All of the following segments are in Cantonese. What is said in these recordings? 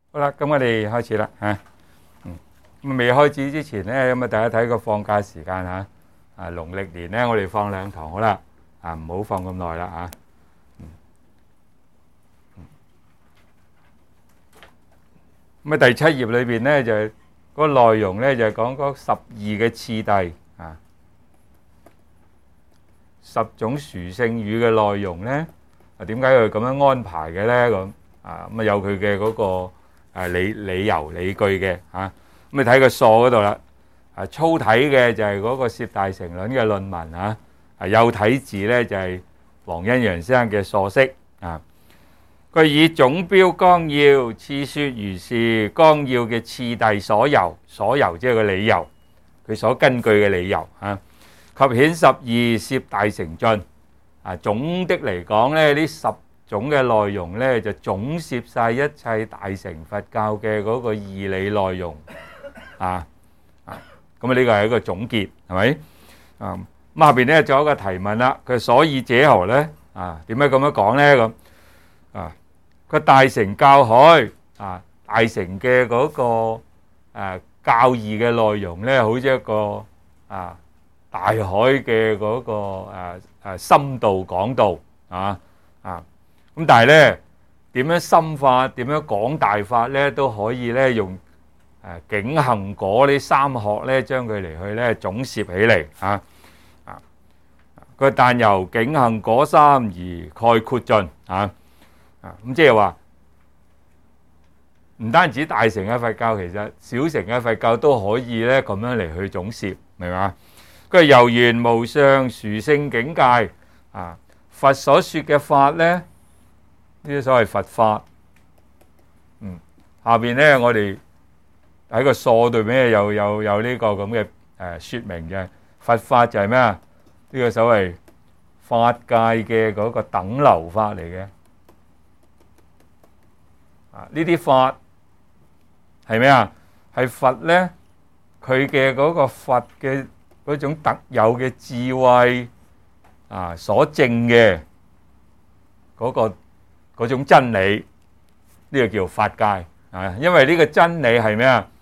好啦，咁我哋開始啦嚇。咁未開始之前咧，咁啊大家睇個放假時間嚇。農曆年咧，我哋放2堂好啦，唔好放咁耐啦嚇。咁啊第7頁裏邊咧就嗰個內容咧就係講嗰12嘅次第啊，10種屬性語嘅內容咧，點解佢咁樣安排嘅咧？咁咁有佢嘅嗰個理由理據嘅嚇。咁你睇個疏嗰度啦。粗體嘅就係嗰個攝大乘論嘅論文嚇，幼體字咧就係黃欣陽先生嘅疏釋啊。佢以總標綱要次説如是，綱要嘅次第所由即係個理由，佢所根據嘅理由嚇，及顯12攝大乘進總的嚟講咧，呢10種嘅內容咧就總攝晒一切大乘佛教嘅嗰個義理內容啊。咁呢個係一個總結，係咪？咁下邊咧仲有一個提問啦。佢所以者何咧？點解咁樣講咧？咁佢大乘教海大乘嘅嗰個教義嘅內容咧，好似一個大海嘅嗰個深度廣度咁但係咧點樣深化、點樣廣大法咧，都可以咧用境行果呢3學咧，將佢嚟去咧總攝起嚟佢但由境行果3而概括盡咁即係話唔單止大乘嘅佛教，其實小乘嘅佛教都可以咧咁樣嚟去總攝，明嘛？佢由緣無上殊勝境界佛所說嘅法咧，呢啲所謂佛法下邊咧我哋喺個疏對面有呢個咁嘅説明嘅佛法就係咩啊？呢個所謂法界嘅嗰個等流法嚟嘅呢啲法係咩啊？係佛咧，佢嘅嗰個佛嘅嗰種特有嘅智慧所證嘅嗰種真理，呢個叫法界因為呢個真理係咩啊？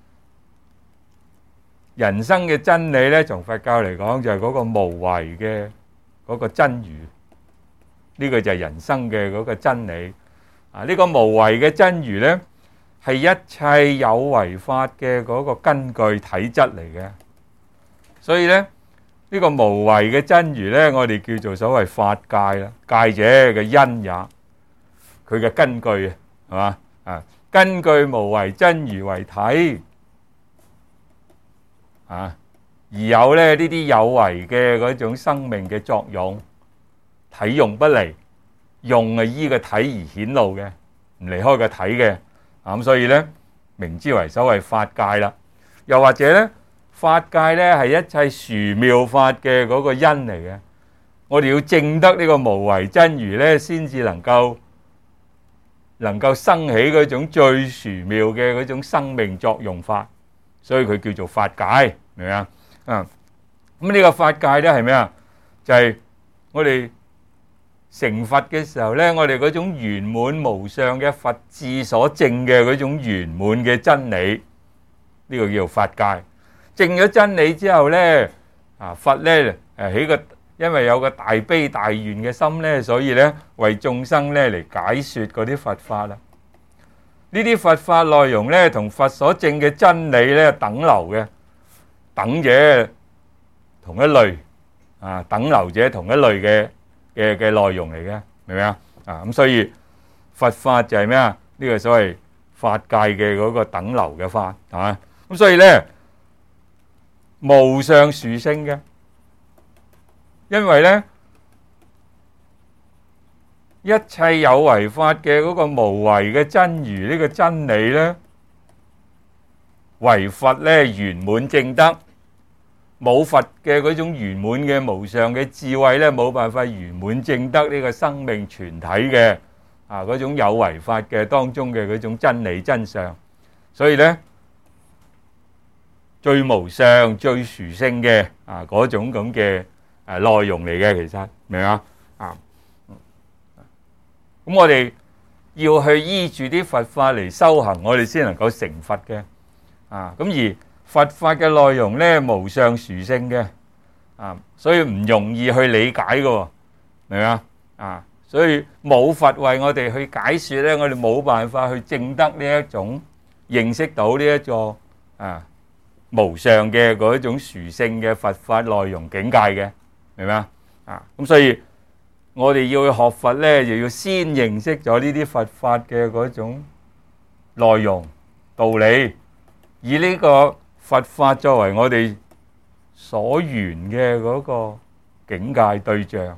人生嘅真理咧，從佛教嚟講就係嗰個無為嘅嗰個真如，呢個就係人生嘅嗰個真理呢個無為嘅真如咧，係一切有為法嘅嗰個根據體質嚟嘅。所以咧呢個無為嘅真如咧，我哋叫做所謂法界啦。界者嘅因也，佢嘅根據係嘛根據無為真如為體而有咧呢啲有為嘅嗰種生命嘅作用，體用不離，用係依個體而顯露嘅，唔離開個體嘅咁所以咧名之為所謂法界啦。又或者咧法界咧係一切殊妙法嘅嗰個因嚟嘅，我哋要證得呢個無為真如咧，先至能夠生起嗰種最殊妙嘅嗰種生命作用法，所以佢叫做法界，明唔明啊？咁呢個法界咧係咩啊？就係我哋成佛嘅時候咧，我哋嗰種圓滿無上嘅佛智所證嘅嗰種圓滿嘅真理，呢個叫做法界。證咗真理之後咧，佛咧因為有個大悲大願嘅心咧，所以咧為眾生咧嚟解說嗰啲佛法啦。呢啲佛法內容咧，同佛所證嘅真理咧等流嘅，等者同一類等流者同一類嘅內容嚟嘅，明唔明啊？咁所以佛法就係咩啊？呢個所謂法界嘅嗰個等流嘅法咁所以咧無上殊勝嘅，因為咧一切有為法嘅嗰個無為嘅真如呢個真理咧，唯佛咧圓滿證得，冇佛嘅嗰種圓滿嘅無上嘅智慧咧，冇辦法圓滿證得呢個生命全體嘅嗰種有為法嘅當中嘅嗰種真理真相。所以咧最無上最殊勝嘅嗰種咁嘅內容嚟嘅，其實明唔明啊？咁我哋要去依住啲佛法嚟修行，我哋先能夠成佛嘅。咁而佛法嘅內容呢，無上殊勝嘅，所以唔容易去理解嘅，明唔明啊？所以冇佛為我哋去解說呢，我哋冇辦法去證得呢一種認識到呢一座無上嘅嗰種殊勝嘅佛法內容境界嘅，明唔明啊？咁所以我哋要去學佛呢，就要先認識咗呢啲佛法嘅嗰種內容道理，以呢個佛法作為我哋所緣嘅嗰個境界對象。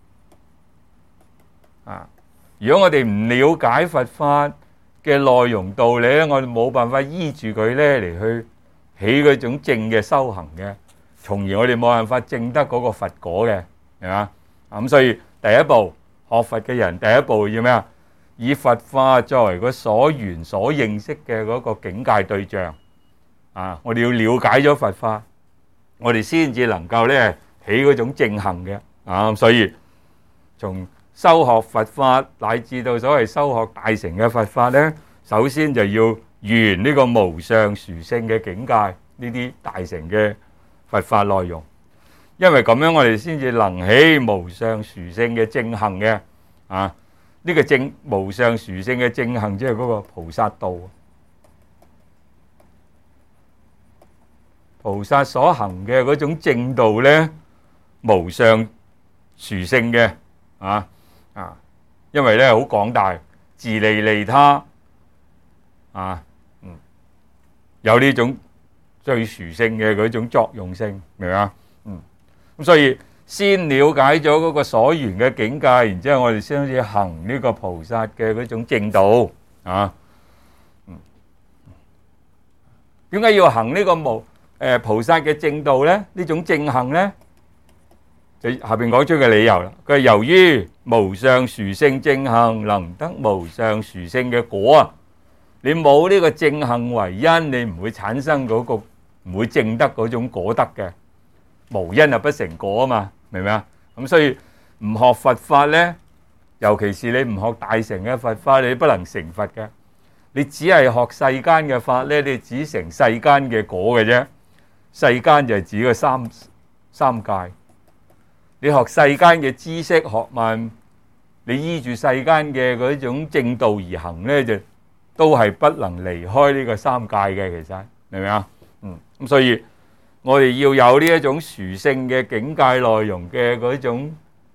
如果我哋唔了解佛法嘅內容道理咧，我哋冇辦法依住佢咧嚟去起嗰種正嘅修行嘅，從而我哋冇辦法證得嗰個佛果嘅，係嘛？咁所以第一步學佛嘅人，第一步要咩啊？以佛法作為個所緣所認識嘅嗰個境界對象。我哋要了解咗佛法，我哋先至能夠咧起嗰種正行嘅。所以從修學佛法乃至到所謂修學大乘嘅佛法呢，首先就要圓呢個無上殊勝嘅境界，呢啲大乘嘅佛法內容，因為咁樣我哋先至能起無上殊勝嘅正行嘅。呢個正無上殊勝嘅正行，即係嗰個菩薩道。菩薩所行嘅嗰種正道呢，無上殊勝嘅。因為咧好廣大，自利利他，有呢種最殊勝嘅嗰種作用性，明唔明啊？咁所以先了解咗嗰個所緣嘅境界，然之後我哋先至行呢個菩薩嘅嗰種正道。點解要行呢個菩薩嘅正道呢？呢種正行呢？就下邊講出嘅理由啦。佢係由於無上殊勝正行能得無上殊勝嘅果。你冇呢個正行為因，你唔會產生嗰個，唔會證得嗰種果德嘅。無因就不成果啊嘛，明唔明啊？咁所以唔學佛法呢，尤其是你唔學大乘嘅佛法，你不能成佛嘅。你只係學世間嘅法呢，你只成世間嘅果嘅啫。世間就係指個三界。你學世間嘅知識學問，你依住世間嘅嗰種正道而行呢，就都係不能離開呢個三界嘅。其實明唔明啊？咁所以我哋要有呢一種殊勝嘅境界內容嘅嗰種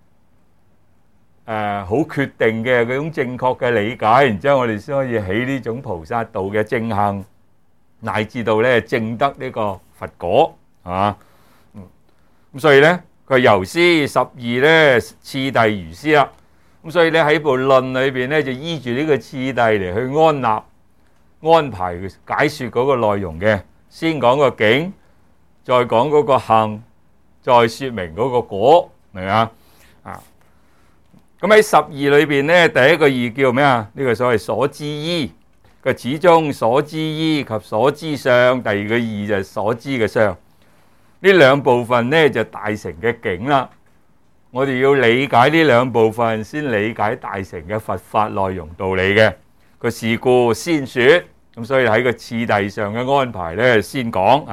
好決定嘅嗰種正確嘅理解，然之後我哋先可以起呢種菩薩道嘅正行，乃至到咧證得呢個佛果，係嘛？咁所以咧。佢由師十二咧次第如斯啦，咁所以咧喺部論裏邊咧就依住呢個次第嚟去安立安排解說嗰個內容嘅，先講個境，再講嗰個行，再説明嗰個果，明唔明啊？咁喺十二裏邊咧，第一個義叫咩啊？呢個所謂所知依，個始終所知依及所知相，第二個義就係所知嘅相。呢兩部分呢就大乘嘅境啦，我哋要理解呢兩部分，先理解大乘嘅佛法內容道理嘅。個事故先說，咁所以喺個次第上嘅安排呢，先講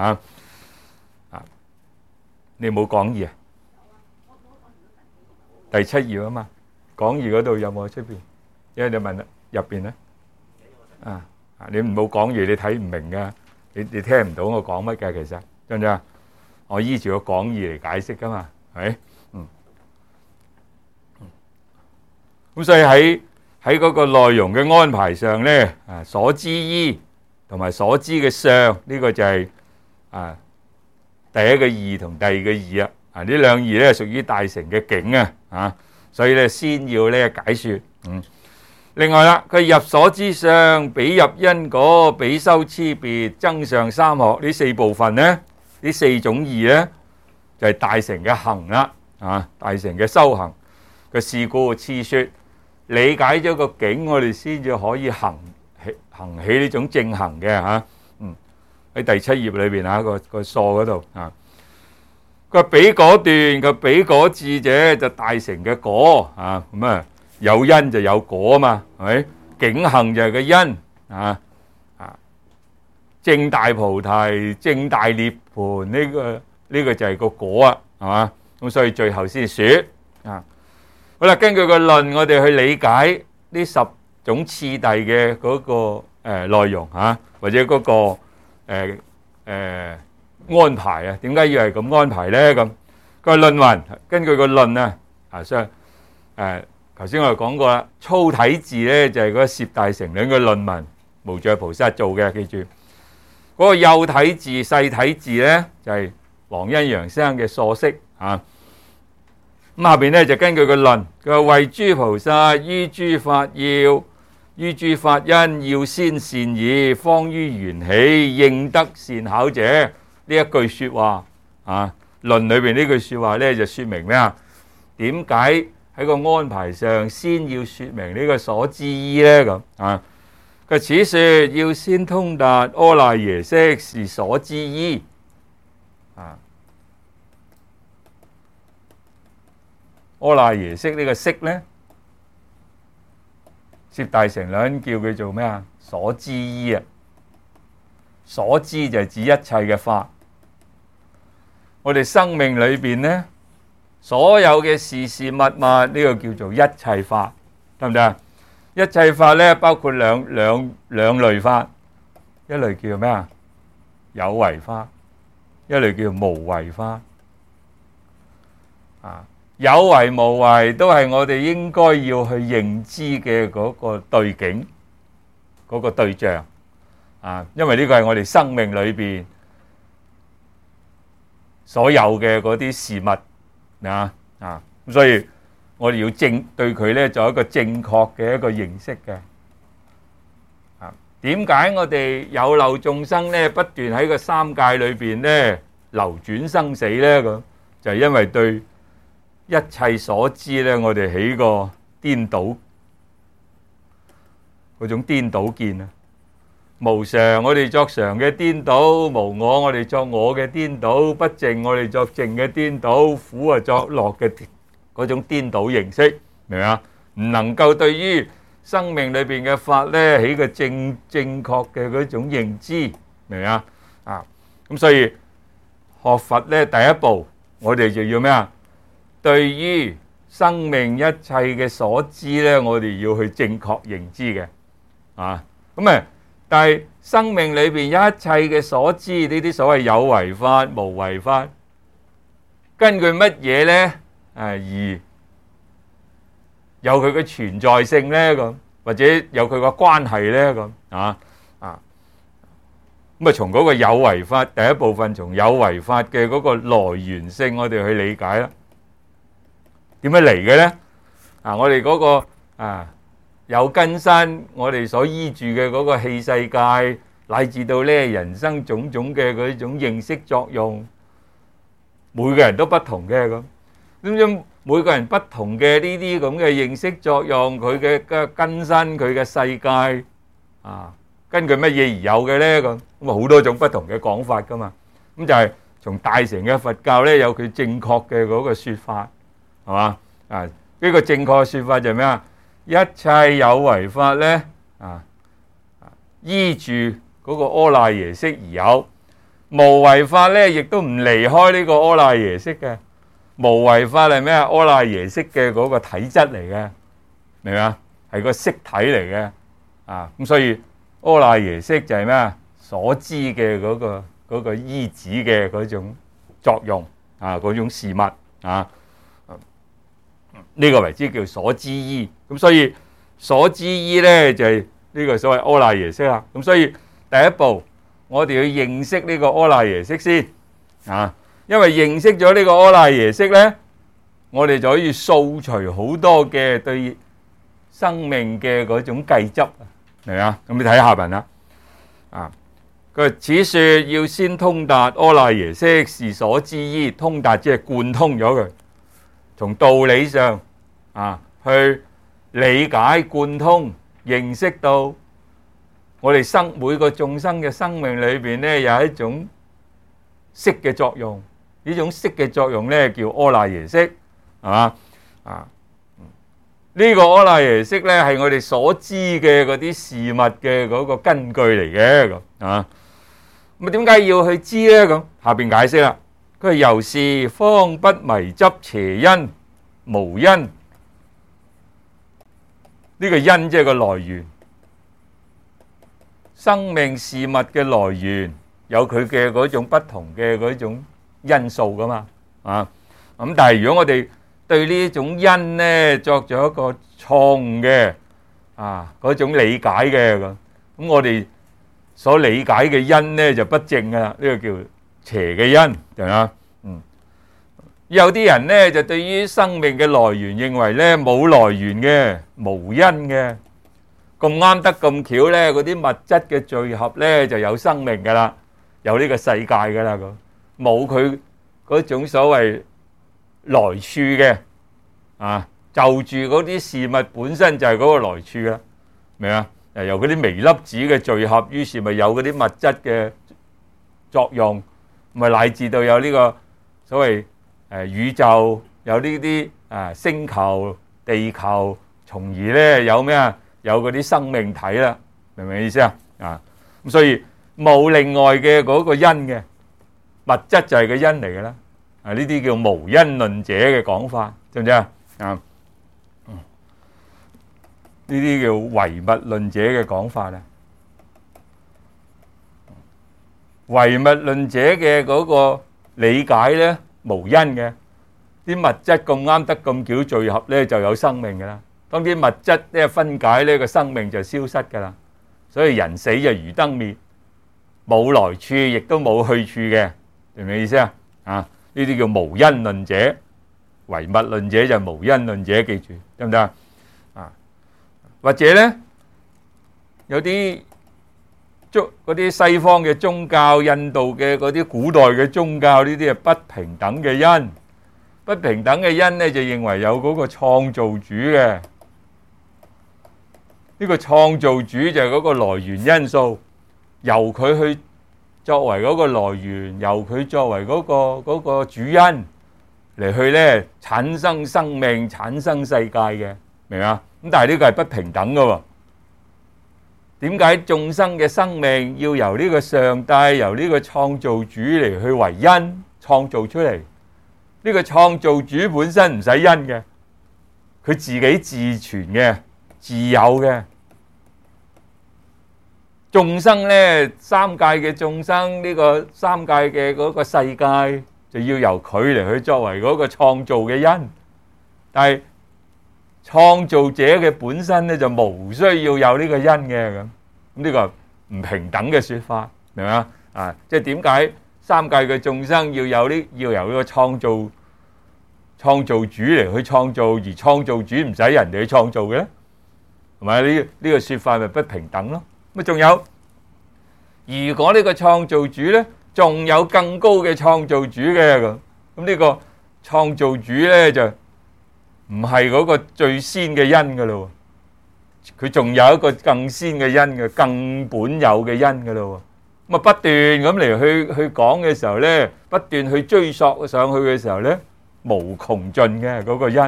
你冇講義啊？第七頁啊嘛，講義嗰度有冇喺出邊？因為你問入邊咧，你唔冇講義，你睇唔明噶，你聽唔到我講乜嘅，其實真唔真啊？我依住個講義嚟解釋噶嘛，係咪？咁所以喺嗰個內容嘅安排上咧，所知依同埋所知嘅相，呢個就係第一個義同第二個義啊。呢兩義咧屬於大乘嘅境啊，所以咧先要咧解說。另外啦，佢入所知相，比入因果，比修差別，增上三學呢四部分咧。呢四種義咧就係大乘嘅行啦，大乘嘅修行嘅事故次說，理解咗個境，我哋先至可以行起呢種正行嘅喺第七頁裏邊個疏嗰度個比果斷個比果智者就大乘嘅果咁有因就有果啊嘛，係咪？ 境行就係個因啊，證大菩提、證大涅槃呢個就係個果啊，係嘛？咁所以最後先說啊。好啦，根據個論，我哋去理解呢10種次第嘅嗰個內容嚇，或者嗰個安排啊，點解要係咁安排咧？咁個論云，根據個論啊，所以頭先我哋講過啦，粗體字咧就係嗰個攝大乘論嘅論文，無著菩薩做嘅，記住嗰個幼體字、細體字咧就係黃恩揚生嘅疏釋嚇。咁下邊咧就根據個論，佢話為諸菩薩於諸法要，於諸法因要先善已，方於緣起應得善巧者。呢一句說話啊，論裏邊呢句說話咧就說明咩啊？點解喺個安排上先要說明呢個所知依咧？咁啊，佢此說要先通達阿賴耶識是所知依啊。阿賴耶識呢個識咧，攝大乘論叫佢做咩啊？所知依啊，所知就係指一切嘅法。我哋生命裏邊咧，所有嘅事事物物呢個叫做一切法，得唔得啊？一切法咧包括兩類法，一類叫咩啊？有為法，一類叫無為法啊。有為無為都係我哋應該要去認知嘅嗰個對境，嗰個對象啊，因為呢個係我哋生命裏邊所有嘅嗰啲事物啊，咁所以我哋要對佢咧做一個正確嘅一個認識嘅。點解我哋有漏眾生咧不斷喺個三界裏邊咧流轉生死咧？咁就係因為對一切所知咧，我哋起個顛倒嗰種顛倒見啊！無常，我哋作常嘅顛倒；無我，我哋作我嘅顛倒；不淨，我哋作淨嘅顛倒；苦啊作樂嘅嗰種顛倒形式，明唔明啊？唔能夠對於生命裏邊嘅法咧起個正確嘅嗰種認知，明唔明啊？咁所以學佛咧第一步，我哋就要咩啊？對於生命一切嘅所知咧，我哋要去正確認知嘅，但係生命裏邊一切嘅所知呢啲所謂有為法、無為法，根據乜嘢咧？而有佢嘅存在性咧？咁或者有佢個關係咧？咁從嗰個有為法第一部分，從有為法嘅嗰個來源性，我哋去理解啦。點樣嚟嘅咧？我哋嗰個有根身，我哋所依住嘅嗰個器世界，乃至到咧人生種種嘅嗰種認識作用，每個人都不同嘅咁。咁每個人不同嘅呢啲咁嘅認識作用，佢嘅根身，佢嘅世界根據乜嘢而有嘅咧？咁好多種不同嘅講法噶嘛。咁就係從大乘嘅佛教咧，有佢正確嘅嗰個說法。係嘛？呢個正確嘅說法就係咩啊？一切有為法咧，依住嗰個阿賴耶識而有；無為法咧，亦都唔離開呢個阿賴耶識嘅。無為法係咩啊？阿賴耶識嘅嗰個體質嚟嘅，明唔明啊？係個色體嚟嘅。咁所以阿賴耶識就係咩啊？所知嘅嗰個依止嘅嗰種作用嗰種事物呢個為之叫所知依。咁所以所知依咧就係呢個所謂阿賴耶識啦。咁所以第一步我哋要認識呢個阿賴耶識先因為認識咗呢個阿賴耶識咧，我哋就可以掃除好多嘅對生命嘅嗰種計執，明唔明啊？咁你睇下文啦。佢此說要先通達阿賴耶識是所知依，通達即係貫通咗佢，從道理上去理解貫通，認識到我哋每個眾生嘅生命裏邊咧有一種識嘅作用，呢種識嘅作用咧叫阿賴耶識，係嘛？呢呢個阿賴耶識咧係我哋所知嘅嗰啲事物嘅嗰個根據嚟嘅咁啊。咁點解要去知咧？咁下邊解釋啦。佢係由是方不迷執邪因無因。呢個因即係個來源，生命事物嘅來源有佢嘅嗰種不同嘅嗰種因素噶嘛啊。咁但係如果我哋對呢種因咧作咗一個錯誤嘅嗰種理解嘅咁我哋所理解嘅因咧就不正噶啦，呢個叫邪嘅因，係嘛？有啲人咧就對於生命嘅來源認為咧冇來源嘅，無因嘅，咁啱得咁巧咧，嗰啲物質嘅聚合咧就有生命噶啦，有呢個世界噶啦，咁冇佢嗰種所謂來處嘅就住嗰啲事物本身就係嗰個來處啦，明啊？由嗰啲微粒子嘅聚合，於是咪有嗰啲物質嘅作用，咪乃至到有呢個所謂宇宙，有呢啲星球、地球，從而咧有咩啊？有嗰啲生命體啦，明唔明意思啊？咁所以冇另外嘅嗰個因嘅物質就係個因嚟嘅啦。呢啲叫無因論者嘅講法，知唔知啊？呢啲叫唯物論者嘅講法啦。唯物論者嘅嗰個理解咧，無因嘅啲物質咁啱得咁巧聚合咧，就有生命噶啦。當啲物質咧分解咧，個生命就消失噶啦。所以人死就如燈滅，冇來處，亦都冇去處嘅，明唔明意思啊？呢啲叫無因論者，唯物論者就無因論者，記住得唔得啊？或者咧，有啲嗰啲西方嘅宗教，印度嘅嗰啲古代嘅宗教，呢啲係不平等嘅因，不平等嘅因咧就認為有嗰個創造主嘅，呢個創造主就係嗰個來源因素，由佢去作為嗰個來源，由佢作為嗰個主因嚟去咧產生生命、產生世界嘅，明啊？咁但係呢個係不平等㗎喎。點解眾生嘅生命要由呢個上帝、由呢個創造主嚟去為因創造出嚟？呢個創造主本身唔使因嘅，佢自己自存嘅、自有嘅。眾生呢，三界嘅眾生，呢個三界嘅嗰個世界就要由佢嚟去作為嗰個創造嘅因，但係創造者嘅本身咧就無需要有呢個因嘅，咁呢個唔平等嘅說法，明唔明啊？即係點解三界嘅眾生要由呢個創造主嚟去創造，而創造主唔使人哋去創造嘅咧？係咪呢個說法咪不平等咯？咁仲有，如果呢個創造主咧，仲有更高嘅創造主嘅咁呢個創造主咧就唔係嗰個最先嘅因噶咯，佢仲有一個更先嘅因嘅，更本有嘅因噶咯。咁啊不斷咁嚟去講嘅時候咧，不斷去追溯上去嘅時候咧，無窮盡嘅嗰個因。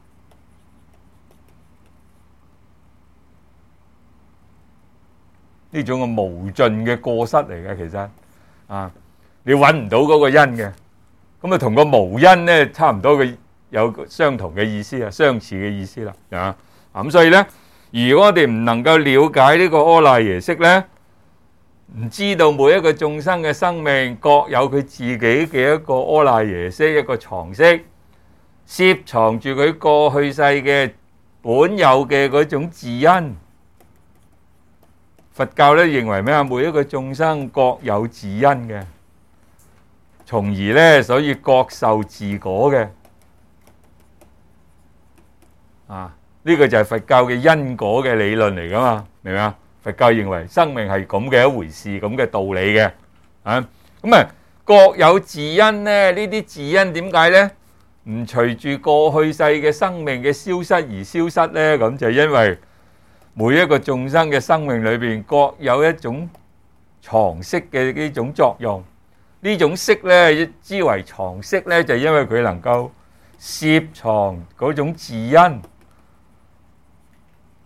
呢種嘅無盡嘅過失嚟嘅，其實你揾唔到嗰個因嘅，咁啊同個無因咧差唔多嘅。有相同嘅意思啊，相似嘅意思啦，咁所以咧，如果我哋唔能夠了解呢個阿賴耶識咧，唔知道每一個眾生嘅生命各有佢自己嘅一個阿賴耶識，一個藏識，攝藏住佢過去世嘅本有嘅嗰種自因。佛教咧認為咩啊？每一個眾生各有自因嘅，從而咧所以各受自果嘅。呢個就係佛教嘅因果嘅理論嚟噶嘛，明唔明啊？佛教認為生命係咁嘅一回事，咁嘅道理嘅，咁啊各有自因咧，呢啲自因點解咧？唔隨住過去世嘅生命嘅消失而消失咧？咁就因為每一個眾生嘅生命裏邊各有一種藏識嘅呢種作用，呢種識咧之為藏識咧，就因為佢能夠攝藏嗰種自因。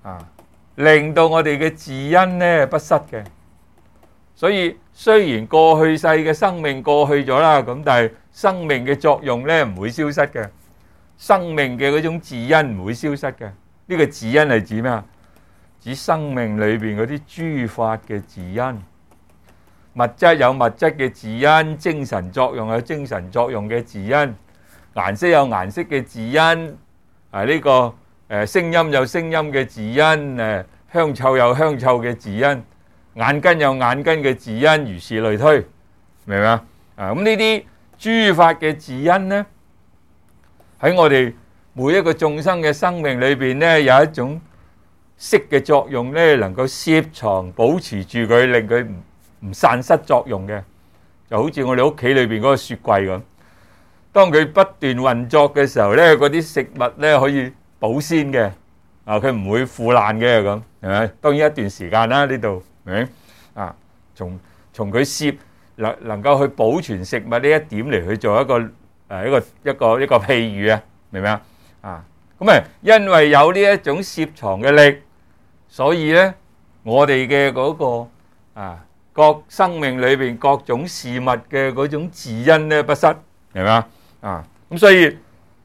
令到我哋嘅自恩呢不失嘅。所以雖然過去世嘅生命過去咗啦，咁但係生命嘅作用呢唔會消失嘅，生命嘅嗰種自恩唔會消失嘅。呢個自恩係指咩啊？指生命裏邊嗰啲諸法嘅自恩。物質有物質嘅自恩，精神作用有精神作用嘅自恩，顏色有顏色嘅自恩，呢個聲音有聲音嘅自恩，香臭有香臭嘅自恩，眼根有眼根嘅自恩，如是類推，明唔明啊？咁呢啲諸法嘅自恩呢，喺我哋每一個眾生嘅生命裏邊呢，有一種色嘅作用呢，能夠攝藏保持住佢，令佢唔散失作用嘅，就好似我哋屋企裏邊嗰個雪櫃咁。當佢不斷運作嘅時候呢，嗰啲食物呢可以保鮮嘅，佢唔會腐爛嘅咁，係咪？當然一段時間啦，呢度明唔明？從佢攝能夠去保存食物呢一點嚟去做一個譬喻啊，明唔明啊？咁因為有呢一種攝藏嘅力，所以呢我哋嘅嗰個各生命裏邊各種事物嘅嗰種自恩呢不失，明嘛？咁所以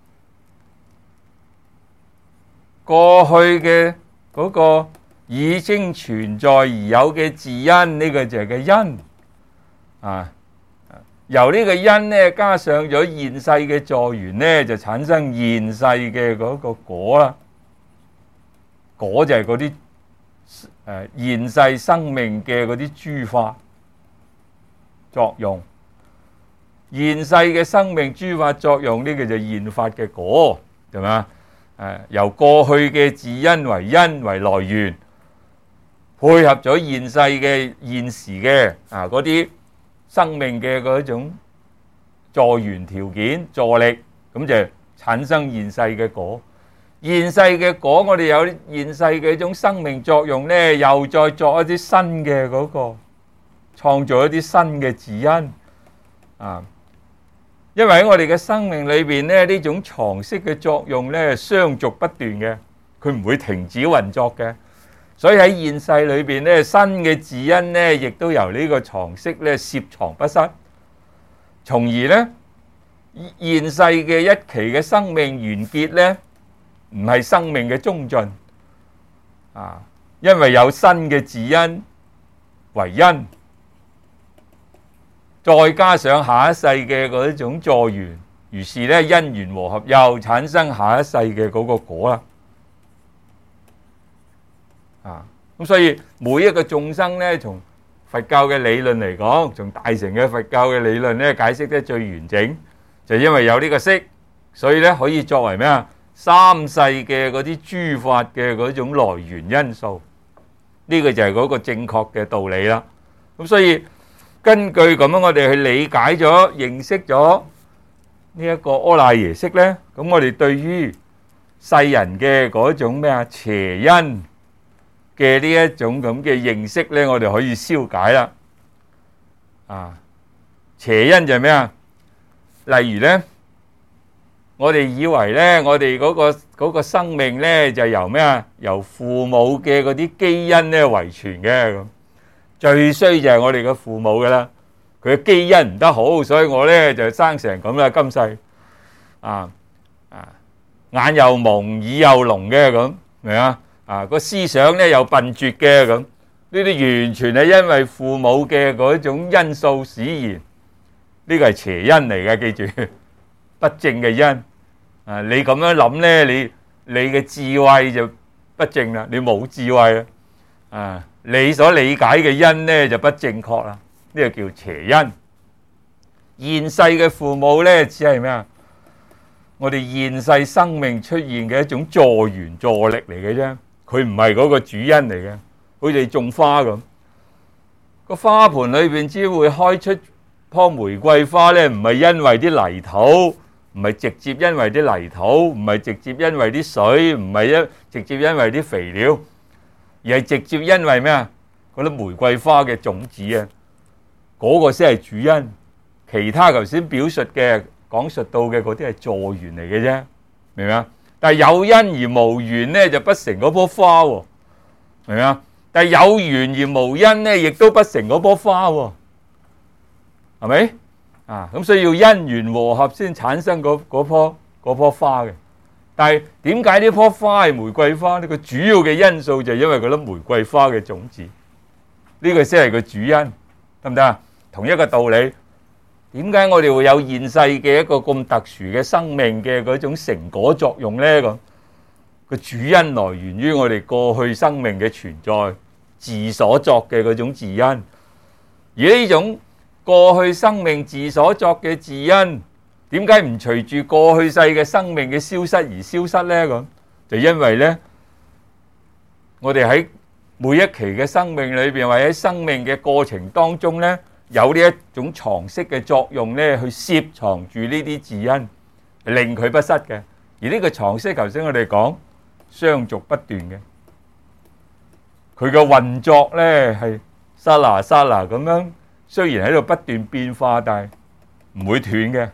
過去嘅嗰個已經存在而有嘅自恩，呢個就係個因由呢個因呢加上咗現世嘅助緣呢，就產生現世嘅嗰個果啦。果就係嗰啲現世生命嘅嗰啲諸法作用，現世嘅生命諸法作用，呢個就現法嘅果，係嘛？由過去嘅自因為因為來源，配合咗現世嘅現時嘅嗰啲生命嘅嗰種助緣條件助力，咁就產生現世嘅果。現世嘅果，我哋有現世嘅一種生命作用呢，又再作一啲新嘅嗰個，創造一啲新嘅自因因為喺我哋嘅生命裏邊呢，呢種藏識嘅作用呢，相續不斷嘅，佢唔會停止運作嘅。所以喺現世裏邊呢，新嘅自因呢，亦都由呢個藏識呢攝藏不失，從而呢現世嘅一期嘅生命完結呢，唔係生命嘅終盡因為有新嘅自因為因，再加上下一世嘅嗰一種助緣，於是呢因緣和合，又產生下一世嘅嗰個果啦。咁所以每一個眾生呢，從佛教嘅理論嚟講，從大乘嘅佛教嘅理論呢，解釋得最完整，就因為有呢個識，所以呢可以作為咩啊？三世嘅嗰啲諸法嘅嗰種來源因素，呢個就係嗰個正確嘅道理啦。咁所以根據咁樣，我哋去理解咗、認識咗呢一個阿賴耶識呢，咁我哋對於世人嘅嗰種咩啊邪因嘅呢一種咁嘅認識呢，我哋可以消解啦。邪因就係咩啊？例如呢，我哋以為呢，我哋嗰個生命呢，就由咩啊？由父母嘅嗰啲基因呢遺傳嘅咁。最衰就係我哋嘅父母噶啦，佢嘅基因唔得好，所以我呢就生成咁啦，今世眼又蒙，耳又聾嘅咁，明啊？個思想呢又笨拙嘅咁，呢啲完全係因為父母嘅嗰種因素使然，呢個係邪因嚟嘅，記住不正嘅因。你咁樣諗呢，你嘅智慧就不正啦，你冇智慧啦，你所理解嘅因呢就不正確啦，呢個叫邪因。現世嘅父母呢，只係咩啊？我哋現世生命出現嘅一種助緣助力嚟嘅啫，佢唔係嗰個主因嚟嘅。好似種花咁，個花盆裏邊只會開出棵玫瑰花呢，唔係因為啲泥土，唔係直接因為啲泥土，唔係直接因為啲水，唔係直接因為啲肥料，而係直接因為咩啊？嗰啲玫瑰花嘅種子啊，嗰個先係主因。其他頭先表述嘅講述到嘅嗰啲係助緣嚟嘅啫，明唔明啊？但係有因而無緣呢，就不成嗰棵花喎。 明唔明啊？但係有緣而無因咧，亦都不成嗰棵花喎，係咪？啊，咁所以要因緣和合先產生嗰棵花嘅。但係點解呢棵花係玫瑰花呢？個主要嘅因素就係因為嗰粒玫瑰花嘅種子，呢個先係個主因，得唔得啊？同一個道理，點解我哋會有現世嘅一個咁特殊嘅生命嘅嗰種成果作用呢？咁個主因來源於我哋過去生命嘅存在，自所作嘅嗰種自因，而呢種過去生命自所作嘅自因，點解唔隨住過去世嘅生命嘅消失而消失呢？咁就因為呢，我哋喺每一期嘅生命裏邊，或者喺生命嘅過程當中呢，有呢一種藏識嘅作用呢，去攝藏住呢啲自因，令佢不失嘅。而呢個藏識，頭先我哋講相續不斷嘅，佢嘅運作呢係剎那剎那咁樣，雖然喺度不斷變化，但係唔會斷嘅。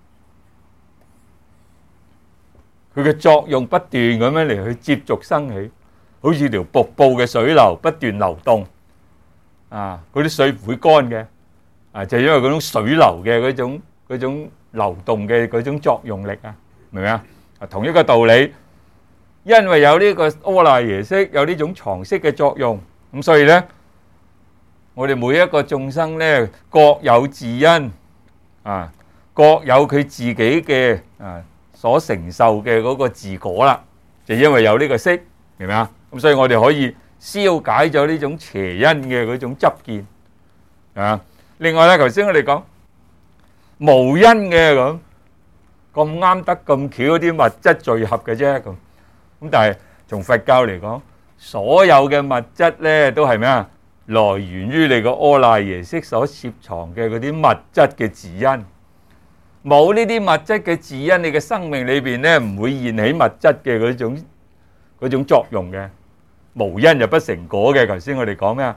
佢嘅作用不斷咁樣嚟去接續生起，好似條瀑布嘅水流不斷流動，啊，嗰啲水唔會乾嘅，啊，就係因為嗰種水流嘅嗰種流動嘅嗰種作用力啊，明唔明啊？啊，同一個道理，因為有呢個阿賴耶識，有呢種藏識嘅作用，咁所以咧，我哋每一個眾生咧，各有自因，啊，各有佢自己嘅所承受嘅嗰個自果啦，就因為有呢個識，明唔明啊？咁所以我哋可以消解咗呢種邪因嘅嗰種執見啊。另外咧，頭先我哋講無因嘅咁啱得咁巧嗰啲物質聚合嘅啫咁，但係從佛教嚟講，所有嘅物質咧都係咩啊？來源於你個阿賴耶識所攝藏嘅嗰啲物質嘅自因。冇呢啲物質嘅自因，你嘅生命裏邊咧唔會現起物質嘅嗰種作用嘅。無因就不成果嘅。頭先我哋講咩啊？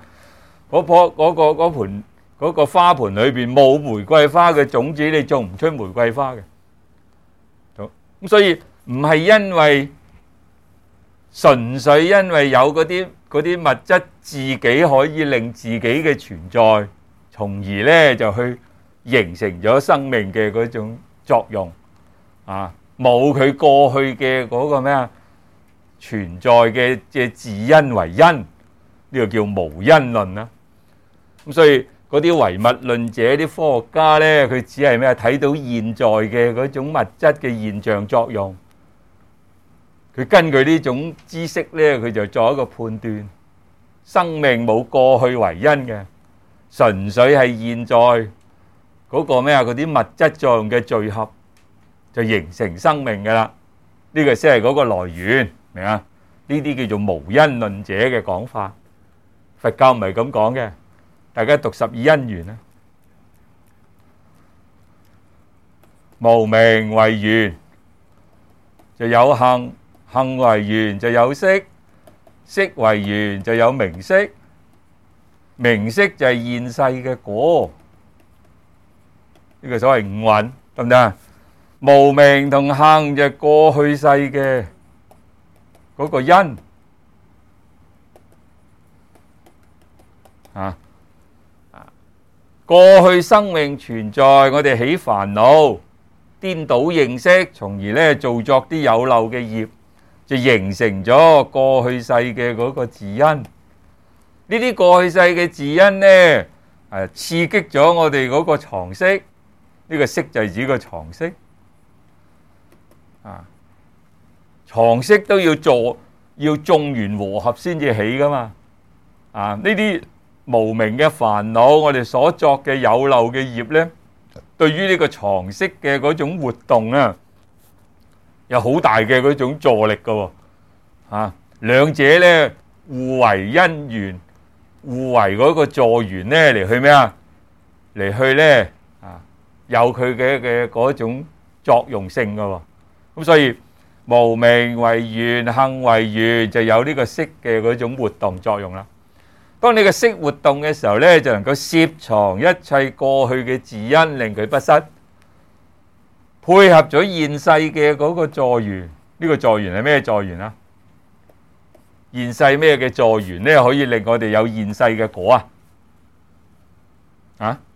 嗰個花盆裏邊冇玫瑰花嘅種子，你種唔出玫瑰花嘅。咁所以唔係因為純粹因為有嗰啲物質自己可以令自己嘅存在，從而咧就去形成咗生命嘅嗰種作用啊，冇佢過去嘅嗰個咩啊存在嘅自因為因，呢個叫無因論啦。咁所以嗰啲唯物論者、啲科學家咧，佢只係咩睇到現在嘅嗰種物質嘅現象作用，佢根據呢種知識咧，佢就作一個判斷，生命冇過去為因嘅，純粹係現在。嗰個咩啊？嗰啲物質作用嘅聚合就形成生命㗎啦。呢個先係嗰個來源，明啊？呢啲叫做無因論者嘅講法。佛教唔係咁講嘅。大家讀十二因緣啦。無明為緣就有行，行為緣就有識，識為緣就有名色，名色就係現世嘅果。呢個所謂五蘊，得唔得啊？無明同行就係過去世嘅嗰個因啊。過去生命存在，我哋起煩惱，顛倒認識，從而咧造作啲有漏嘅業，就形成咗過去世嘅嗰個自因。呢啲過去世嘅自因咧，刺激咗我哋嗰個藏識。呢個識就係指個藏識啊，藏識都要眾緣和合先至起噶嘛啊！呢啲無明嘅煩惱，我哋所作嘅有漏嘅業咧，對於呢個藏識嘅嗰種活動啊，有好大嘅嗰種助力噶喎啊！兩者咧互為因緣，互為嗰個助緣咧嚟去咩啊？嚟去咧。有佢嘅嗰種作用性㗎喎，咁所以無明為緣，行為緣就有呢個識嘅嗰種活動作用啦。當你個識活動嘅時候咧，就能夠攝藏一切過去嘅自因，令佢不失，配合咗現世嘅嗰個助緣。呢個助緣係咩助緣啊？ 現世咩嘅助緣咧，可以令我哋有現世嘅果啊？啊？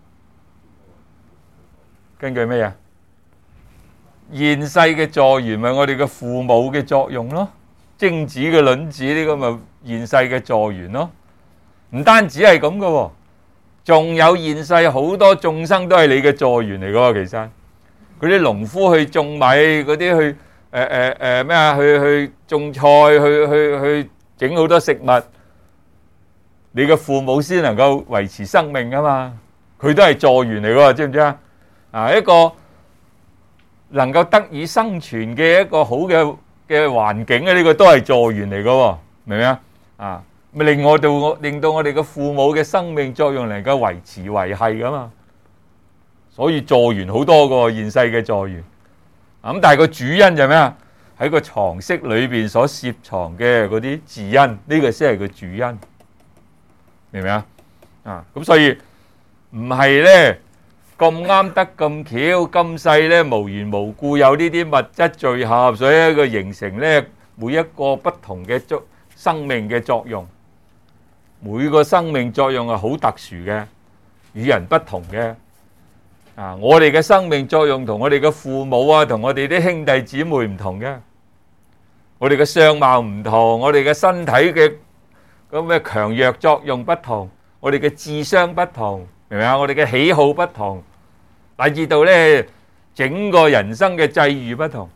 根據咩啊？現世嘅助緣咪我哋嘅父母嘅作用咯，精子嘅卵子呢個咪現世嘅助緣咯。唔單止係咁噶，仲有現世好多眾生都係你嘅助緣嚟噶。其實嗰啲農夫去種米，嗰啲去咩啊？去種菜，去整好多食物，你嘅父母先能夠維持生命啊嘛。佢都係助緣嚟噶，知唔知啊？啊，一個能夠得以生存嘅一個好嘅環境啊，呢個都係助緣嚟噶，明唔明啊？啊，咪令到我哋嘅父母嘅生命作用能夠維持維繫噶嘛。所以助緣好多個現世嘅助緣，咁但係個主因就係咩啊？喺個藏識裏邊所攝藏嘅嗰啲自因，呢個先係個主因，明唔明啊？啊，咁所以唔係咧。咁啱得咁巧，今世咧無緣無故有呢啲物質聚合，所以佢形成咧每一個不同嘅生命嘅作用。每個生命作用係好特殊嘅，與人不同嘅。啊，我哋嘅生命作用同我哋嘅父母啊，同我哋啲兄弟姊妹唔同嘅。我哋嘅相貌唔同，我哋嘅身體嘅咁嘅強弱作用不同，我哋嘅智商不同。明唔明啊？我哋嘅喜好不同，乃至到咧整個人生嘅際遇不同。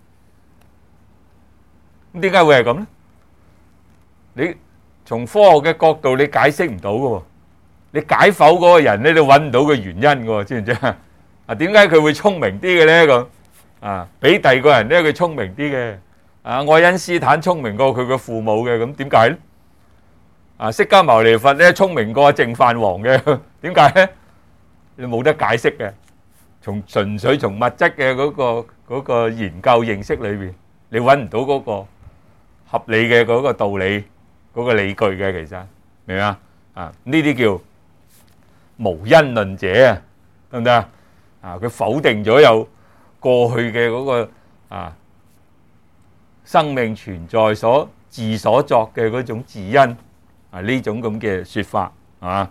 咁點解會係咁咧？你從科學嘅角度，你解釋唔到嘅。你解剖嗰個人咧，你揾唔到個原因嘅，知唔知啊？啊，點解佢會聰明啲嘅咧？咁啊，比第二個人咧佢聰明啲嘅。啊，愛因斯坦聰明過佢嘅父母嘅，咁點解咧？啊，釋迦牟尼佛咧聰明過淨飯王嘅，點解咧？你冇得解釋嘅，純粹從物質嘅嗰個研究認識裏邊，你揾唔到嗰個合理嘅嗰個道理嗰個理據嘅，其實明唔明啊？啊，呢啲叫無因論者啊，得唔得啊？啊，佢否定咗有過去嘅嗰個啊生命存在所自所作嘅嗰種自因啊，呢種咁嘅說法係嘛？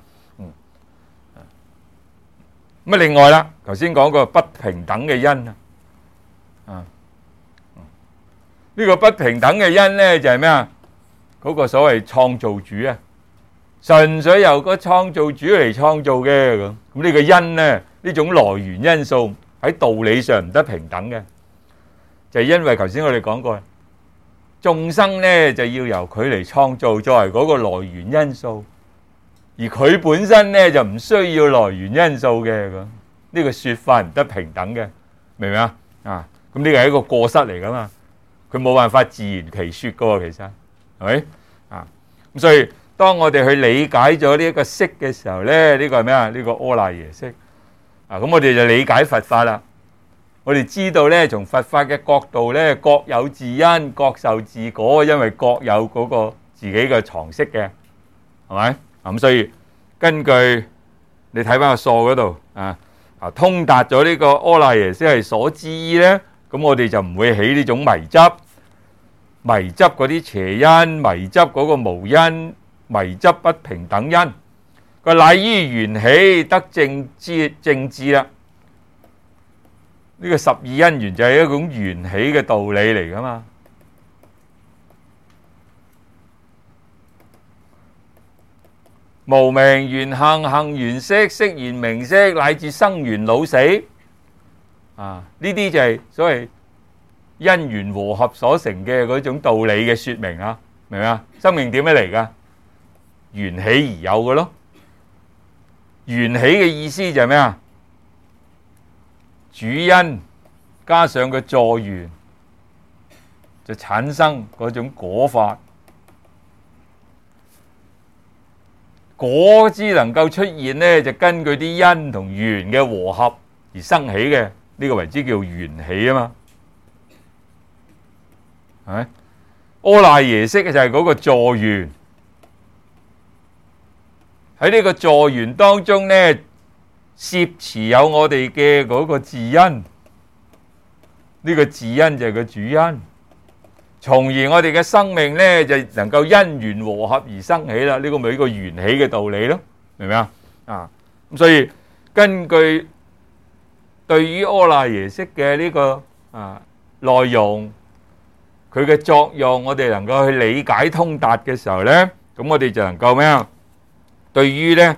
咁啊，另外啦，頭先講個不平等嘅因啊，呢個不平等嘅因咧就係咩啊？嗰個所謂創造主啊，純粹由個創造主嚟創造嘅咁。咁呢個因咧，呢種來源因素喺道理上唔得平等嘅，就係因為頭先我哋講過，眾生咧就要由佢嚟創造作為嗰個來源因素。而佢本身咧就唔需要來源因素嘅，咁呢個說法唔得平等嘅，明唔明啊？啊，咁呢個係一個過失嚟噶嘛，佢冇辦法自圓其說噶喎，其實係咪啊？咁所以當我哋去理解咗呢一個識嘅時候咧，呢個係咩啊？呢個阿賴耶識啊，咁我哋就理解佛法啦。我哋知道咧，從佛法嘅角度咧，各有自因，各受自果，因為各有嗰個自己嘅常識嘅，係咪？咁所以根據你睇翻個疏嗰度啊，通達咗呢個阿賴耶識係所知依咧，咁我哋就唔會起呢種迷執嗰啲邪因，迷執嗰個無因，迷執不平等因。個乃於緣起得正智啦。呢個十二因緣就係一種緣起嘅道理嚟噶嘛。無明緣行，行緣識，識緣名色，乃至生緣老死啊！呢啲就係所謂因緣和合所成嘅嗰種道理嘅說明啊，明唔明啊？生命點樣嚟噶？緣起而有嘅咯。緣起嘅意思就係咩啊？主因加上個助緣，就產生嗰種果法。果之能夠出現呢，就根據啲因同緣嘅和合而生起嘅，呢個為之叫緣起啊嘛，係咪？阿賴耶識就係嗰個助緣，喺呢個助緣當中呢，攝持有我哋嘅嗰個自因，呢個自因就係個主因， 從而我哋嘅生命咧就能夠因緣和合而生起啦。呢個咪一個緣起嘅道理咯，明唔明啊？咁所以根據對於阿賴耶識嘅呢個內容，佢嘅作用，我哋能夠去理解通達嘅時候咧，咁我哋就能夠咩啊？對於咧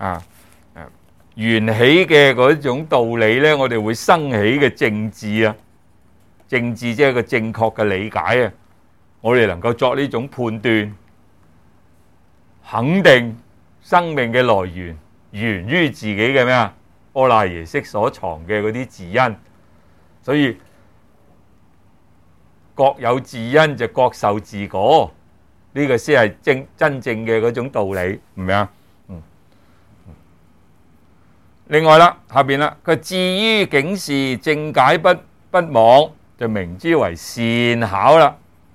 緣起嘅嗰種道理咧，我哋會生起嘅正智啊，正智即係個正確嘅理解啊，我哋能夠作呢種判斷，肯定生命嘅來源源於自己嘅咩啊？阿賴耶識所藏嘅嗰啲自因，所以各有自因就各受自果，呢個先係真正嘅嗰種道理，明唔明啊？另外啦，下邊啦，佢至於警示正解不妄，就名之為善巧啦。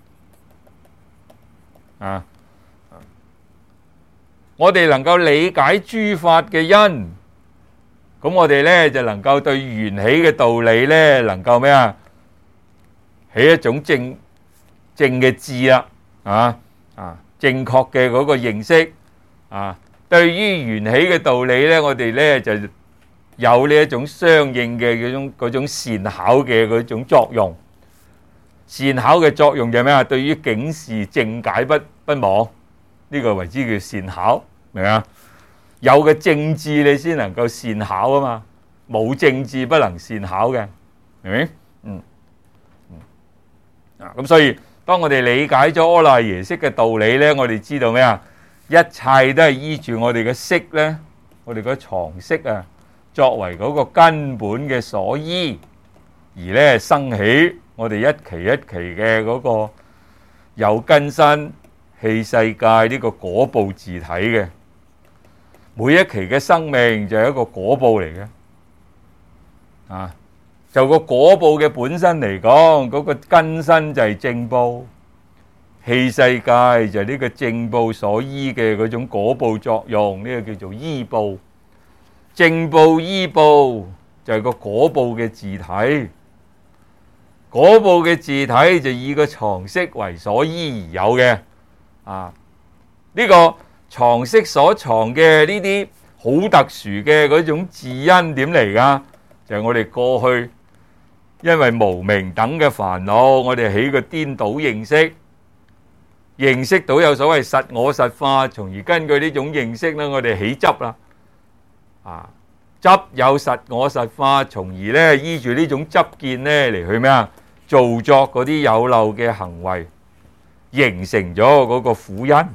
我哋能夠理解諸法嘅因，咁我哋咧就能夠對緣起嘅道理咧，能夠咩啊？起一種正嘅智啦，正確嘅嗰個認識對於緣起嘅道理咧，我哋咧就有呢一種相應嘅嗰種善巧嘅嗰種作用。善巧嘅作用就係咩啊？對於警示正解不妄，呢個為之叫善巧，明唔明啊？有嘅正智你先能夠善巧啊嘛，冇正智不能善巧嘅，明唔明？咁所以當我哋理解咗阿賴耶識嘅道理咧，我哋知道咩啊？一切都係依住我哋嘅識咧，我哋嘅常識啊，作為嗰個根本嘅所依，而咧生起我哋一期一期嘅嗰個有根身器世界呢個果報自體嘅，每一期嘅生命就係一個果報嚟嘅，就個果報嘅本身嚟講，嗰個根身就係正報，器世界就係呢個正報所依嘅嗰種果報作用，呢個叫做依報。正報依報就係個果報嘅自體，果報嘅自體就以個常識為所依而有嘅。呢個常識所藏嘅呢啲好特殊嘅嗰種自因點嚟㗎？就係我哋過去因為無明等嘅煩惱，我哋起個顛倒認識到有所謂實我實法，從而根據呢種認識咧，我哋起執啦。執有實我實法，從而咧依住呢種執見咧嚟去咩啊？造作嗰啲有漏嘅行為，形成咗嗰個苦因。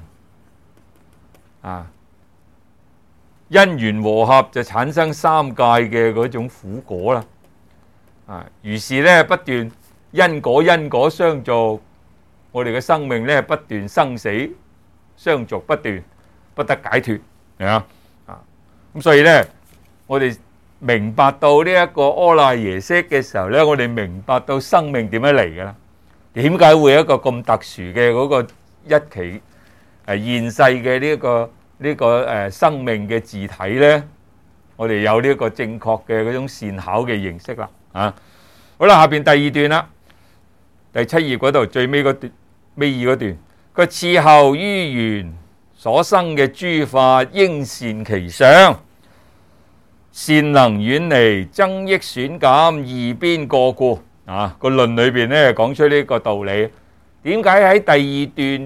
因緣和合就產生三界嘅嗰種苦果啦。於是咧不斷因果相續，我哋嘅生命咧不斷生死相續不斷，不得解脫，係啊。咁所以咧，我哋明白到呢一個阿賴耶識嘅時候咧，我哋明白到生命點樣嚟嘅啦。點解會有一個咁特殊嘅嗰個一期現世嘅呢個生命嘅自體咧？我哋有呢一個正確嘅嗰種善巧嘅認識啦。好啦，下邊第二段啦，第7頁嗰度最尾嗰段，尾二嗰段，佢次後於緣所生嘅諸法，應善其相，善能遠離增益損減二邊過故。個論裏邊咧講出呢個道理。點解喺第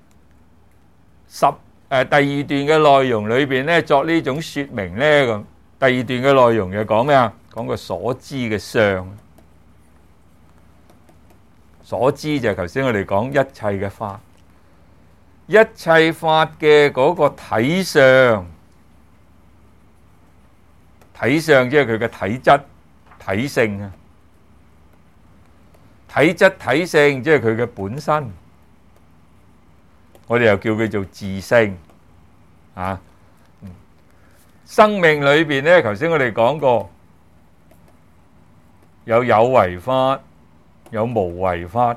二段嘅內容裏邊咧作呢種說明咧？咁第二段嘅內容就講咩啊？講個所知嘅相。所知就係頭先我哋講一切嘅法，一切法嘅嗰個體相，體相即係佢嘅體質、體性啊。體質、體性即係佢嘅本身，我哋又叫佢做自性。生命裏邊咧，頭先我哋講過，有為法，有無為法。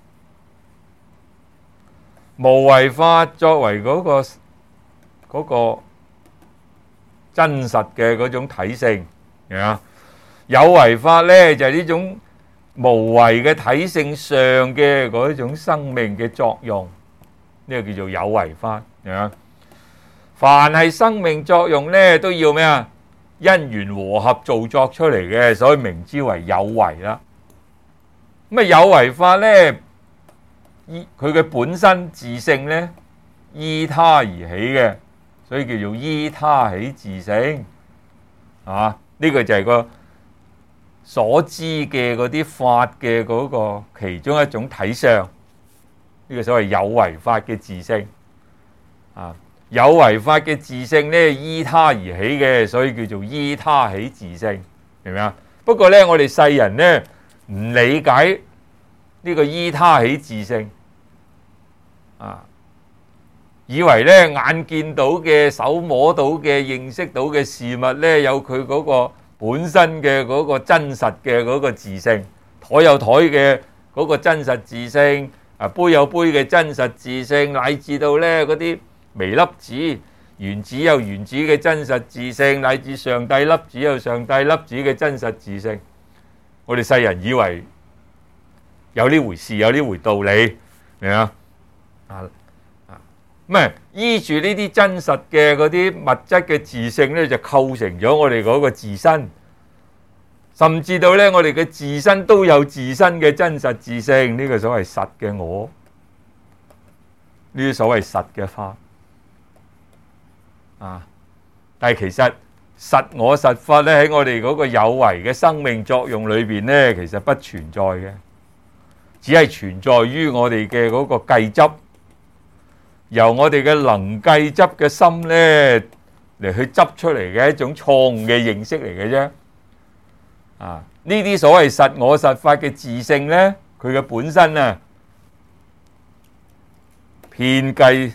無為法作為嗰個真實嘅嗰種體性，有為法咧就係呢種無為嘅體性上嘅嗰一種生命嘅作用，呢個叫做有為法。凡係生命作用呢，都要咩啊？因緣和合造作出嚟嘅，所以名之為有為啦。咁啊，有為法呢，佢嘅本身自性呢，依他而起嘅，所以叫做依他起自性。啊，呢個就係個所知嘅嗰啲法嘅嗰個其中一種體相，呢個所謂有為法嘅自性。啊，有為法嘅自性呢，依他而起嘅，所以叫做依他起自性，明唔明啊？不過呢，我哋世人呢，唔理解呢個依他起自性，以為呢眼見到嘅、手摸到嘅、認識到嘅事物呢，有佢嗰個本身嘅嗰個真實嘅嗰個自性，枱有枱嘅嗰個真實自性，杯有杯嘅真實自性，乃至到呢嗰啲微粒子、原子有原子嘅真實自性，乃至上帝粒子有上帝粒子嘅真實自性。我哋世人以為有呢回事，有呢回道理，明啊？咁依住呢啲真實嘅嗰啲物質嘅自性咧，就構成咗我哋嗰個自身，甚至到咧我哋嘅自身都有自身嘅真實自性，呢個所謂實嘅我，呢啲所謂實嘅法。但係其實實我實法咧，喺我哋嗰個有為嘅生命作用裏邊咧，其實不存在嘅，只係存在於我哋嘅嗰個計執，由我哋嘅能計執嘅心咧嚟去執出嚟嘅一種錯誤嘅認識嚟嘅啫。呢啲所謂實我實法嘅自性咧，佢嘅本身啊，遍計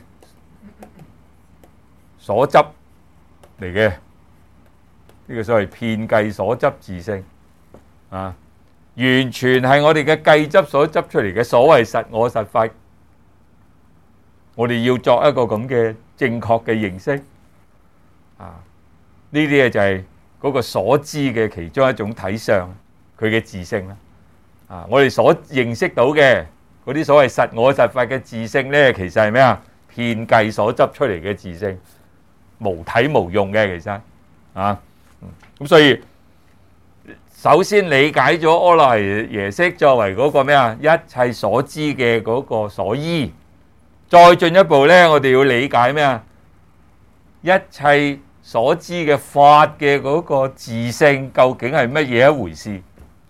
所執嚟嘅，呢個所謂遍計所執自性完全係我哋嘅計執所執出嚟嘅所謂實我實法。我哋要作一個咁嘅正確嘅認識，呢啲嘢就係嗰個所知嘅其中一種體相，佢嘅自性啦。我哋所認識到嘅嗰啲所謂實我實法嘅自性呢，其實係咩啊？遍計所執出嚟嘅自性，無體無用嘅，其實咁所以首先理解咗阿賴耶識作為嗰個咩啊？一切所知嘅嗰個所依。再進一步呢，我哋要理解咩啊？一切所知嘅法嘅嗰個自性究竟係乜嘢一回事？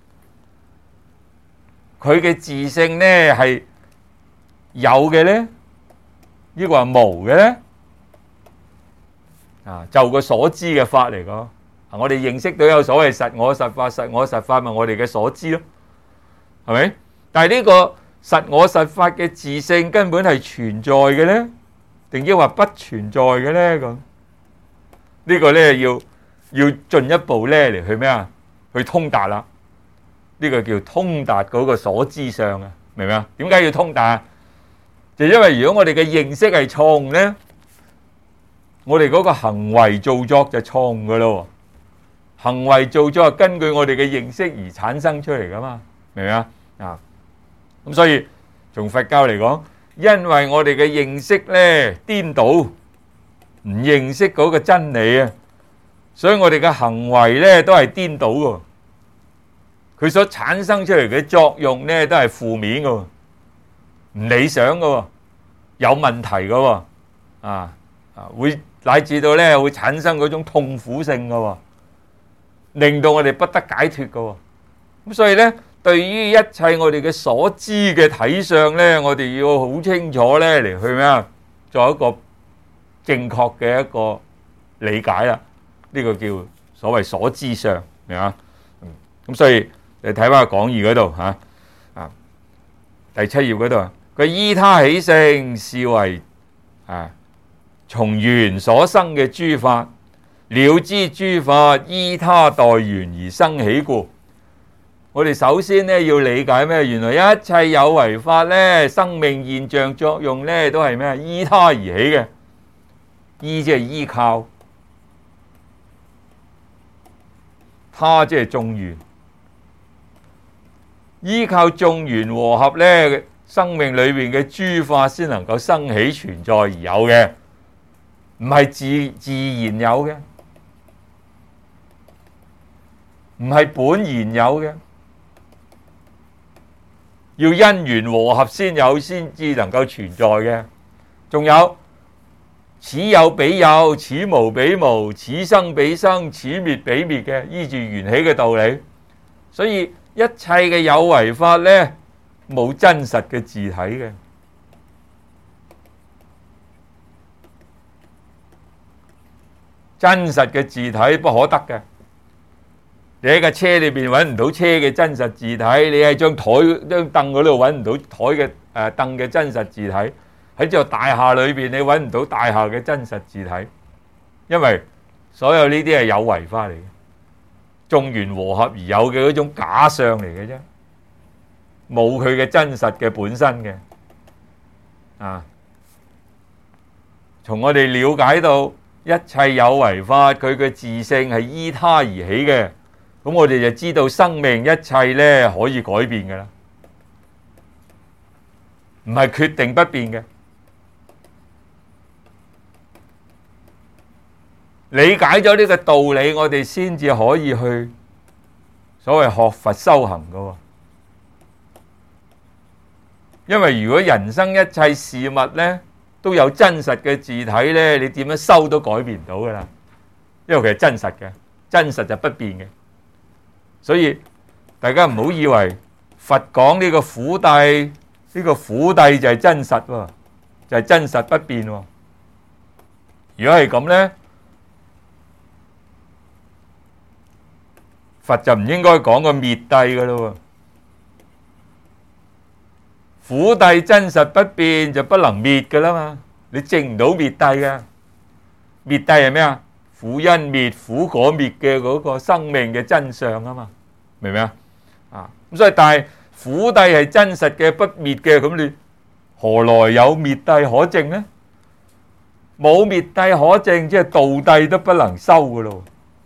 佢嘅自性呢係有嘅呢，抑或係無嘅呢？就個所知嘅法嚟講，我哋認識到有所謂實我實法，實我實法咪我哋嘅所知咯，係咪？但係呢個實我實法嘅自性根本係存在嘅呢，定抑或不存在嘅呢？咁呢個呢要進一步呢嚟去咩啊？去通達啦，呢個叫通達嗰個所知相啊，明唔明啊？點解要通達啊？就因為如果我哋嘅認識係錯誤呢，我哋嗰個行為造作就錯誤噶咯。行為造作係根據我哋嘅認識而產生出嚟噶嘛，明唔明啊？咁所以從佛教嚟講，因為我哋嘅認識呢顛倒，唔認識嗰個真理啊，所以我哋嘅行為呢都係顛倒嘅，佢所產生出嚟嘅作用呢都係負面嘅，唔理想嘅，有問題嘅，會乃至到呢會產生嗰種痛苦性嘅，令到我哋不得解脫嘅。咁所以呢，對於一切我哋嘅所知嘅體相呢，我哋要好清楚呢嚟去咩啊？做一個正確嘅一個理解啦。呢個叫所謂所知相，明嘛？咁所以你睇翻個講義嗰度第7頁嗰度，佢依他起性，是為從緣所生嘅諸法，了知諸法依他待緣而生起故。我哋首先呢要理解咩？原來一切有為法呢，生命現象作用呢，都係咩？依他而起嘅。依即係依靠，他即係眾緣。 依靠眾緣和合咧，生命裏邊嘅諸法先能夠生起存在而有嘅，唔係自然有嘅，唔係本然有嘅，要因緣和合先有，先至能夠存在嘅。仲有此有彼有，此無彼無，此生彼生，此滅彼滅嘅，依住緣起嘅道理。所以一切嘅有為法呢，冇真實嘅自體嘅，真實嘅自體不可得嘅。你喺架車裏邊揾唔到車嘅真實自體，你喺張凳嗰度揾唔到台嘅凳嘅真實自體，喺座大廈裏邊你揾唔到大廈嘅真實自體，因為所有呢啲係有為法嚟嘅，眾緣和合而有嘅嗰種假相嚟嘅啫，冇佢嘅真實嘅本身嘅。從我哋了解到一切有為法，佢嘅自性係依他而起嘅，咁我哋就知道生命一切呢可以改變嘅啦，唔係決定不變嘅。理解咗呢個道理，我哋先至可以去所謂學佛修行嘅喎。因為如果人生一切事物呢都有真實嘅自體呢，你點樣修都改變唔到噶啦，因為佢係真實嘅，真實就不變嘅。所以大家唔好以為佛講呢個苦諦，呢個苦諦就係真實喎，就係真實不變喎。如果係咁呢，佛就唔應該講個滅諦噶咯。苦諦真實不變就不能滅噶啦嘛，你證唔到滅諦噶。滅諦係咩啊？苦因滅、苦果滅嘅嗰個生命嘅真相啊嘛，明唔明啊？咁所以但係苦諦係真實嘅不滅嘅，咁你何來有滅諦可證呢？冇滅諦可證，即係道諦都不能修噶咯。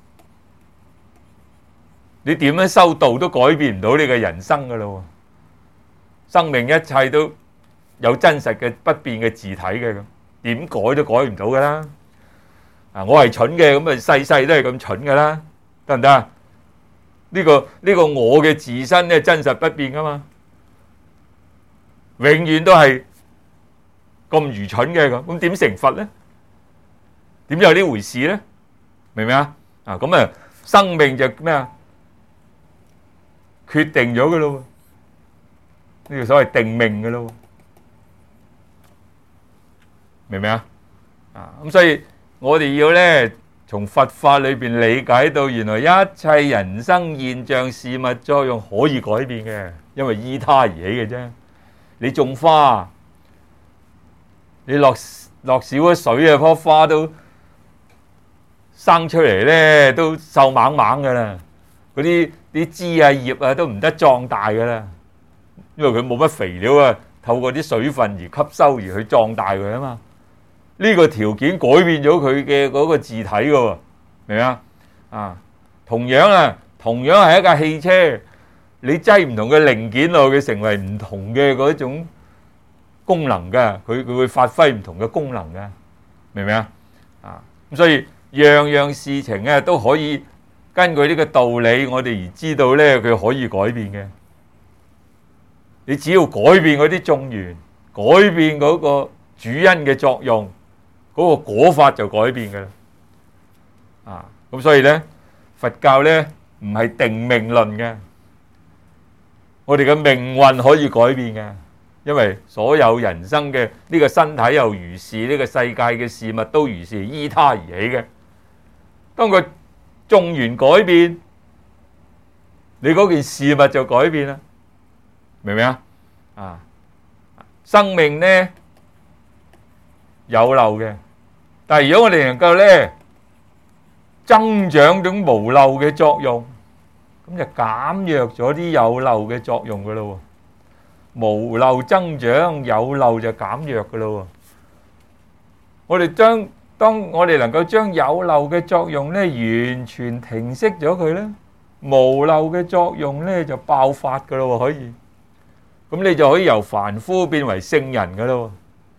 你點樣修道都改變唔到你嘅人生噶咯。生命一切都有真實嘅不變嘅自體嘅，咁點改都改唔到噶啦。我係蠢嘅，咁啊世世都係咁蠢噶啦，得唔得啊？呢個我嘅自身咧真實不變噶嘛，永遠都係咁愚蠢嘅，咁點成佛咧？點有呢回事咧？明唔明啊？咁啊，生命就咩啊？決定咗噶咯。呢個所謂定命嘅咯，明唔明啊？咁所以我哋要咧從佛法裏邊理解到，原來一切人生現象事物作用可以改變嘅，因為依他而起嘅啫。你種花，你落少咗水啊，棵花都生出嚟咧，都瘦猛猛噶啦，嗰啲枝啊葉啊都唔得壯大噶啦。因為佢冇乜肥料啊，透過啲水分而吸收而去壯大佢啊嘛。呢個條件改變咗佢嘅嗰個自體噶喎，明唔明啊？同樣係一架汽車，你擠唔同嘅零件落去，成為唔同嘅嗰種功能噶，佢會發揮唔同嘅功能噶，明唔明啊？咁所以樣樣事情咧都可以根據呢個道理，我哋而知道咧佢可以改變嘅。你只要改變嗰啲眾緣，改變嗰個主因嘅作用，嗰個果法就改變㗎啦。咁所以咧，佛教咧唔係定命論嘅，我哋嘅命運可以改變嘅，因為所有人生嘅呢個身體又如是，呢個世界嘅事物都如是，依他而起嘅。當個眾緣改變，你嗰件事物就改變啦。明唔明啊？生命呢有漏嘅，但係如果我哋能夠呢增長種無漏嘅作用，咁就減弱咗啲有漏嘅作用噶咯。無漏增長，有漏就減弱噶咯。當我哋能夠將有漏嘅作用呢完全停息咗佢呢， 無漏嘅作用咧就爆發噶咯，可以。咁你就可以由凡夫變為聖人噶咯。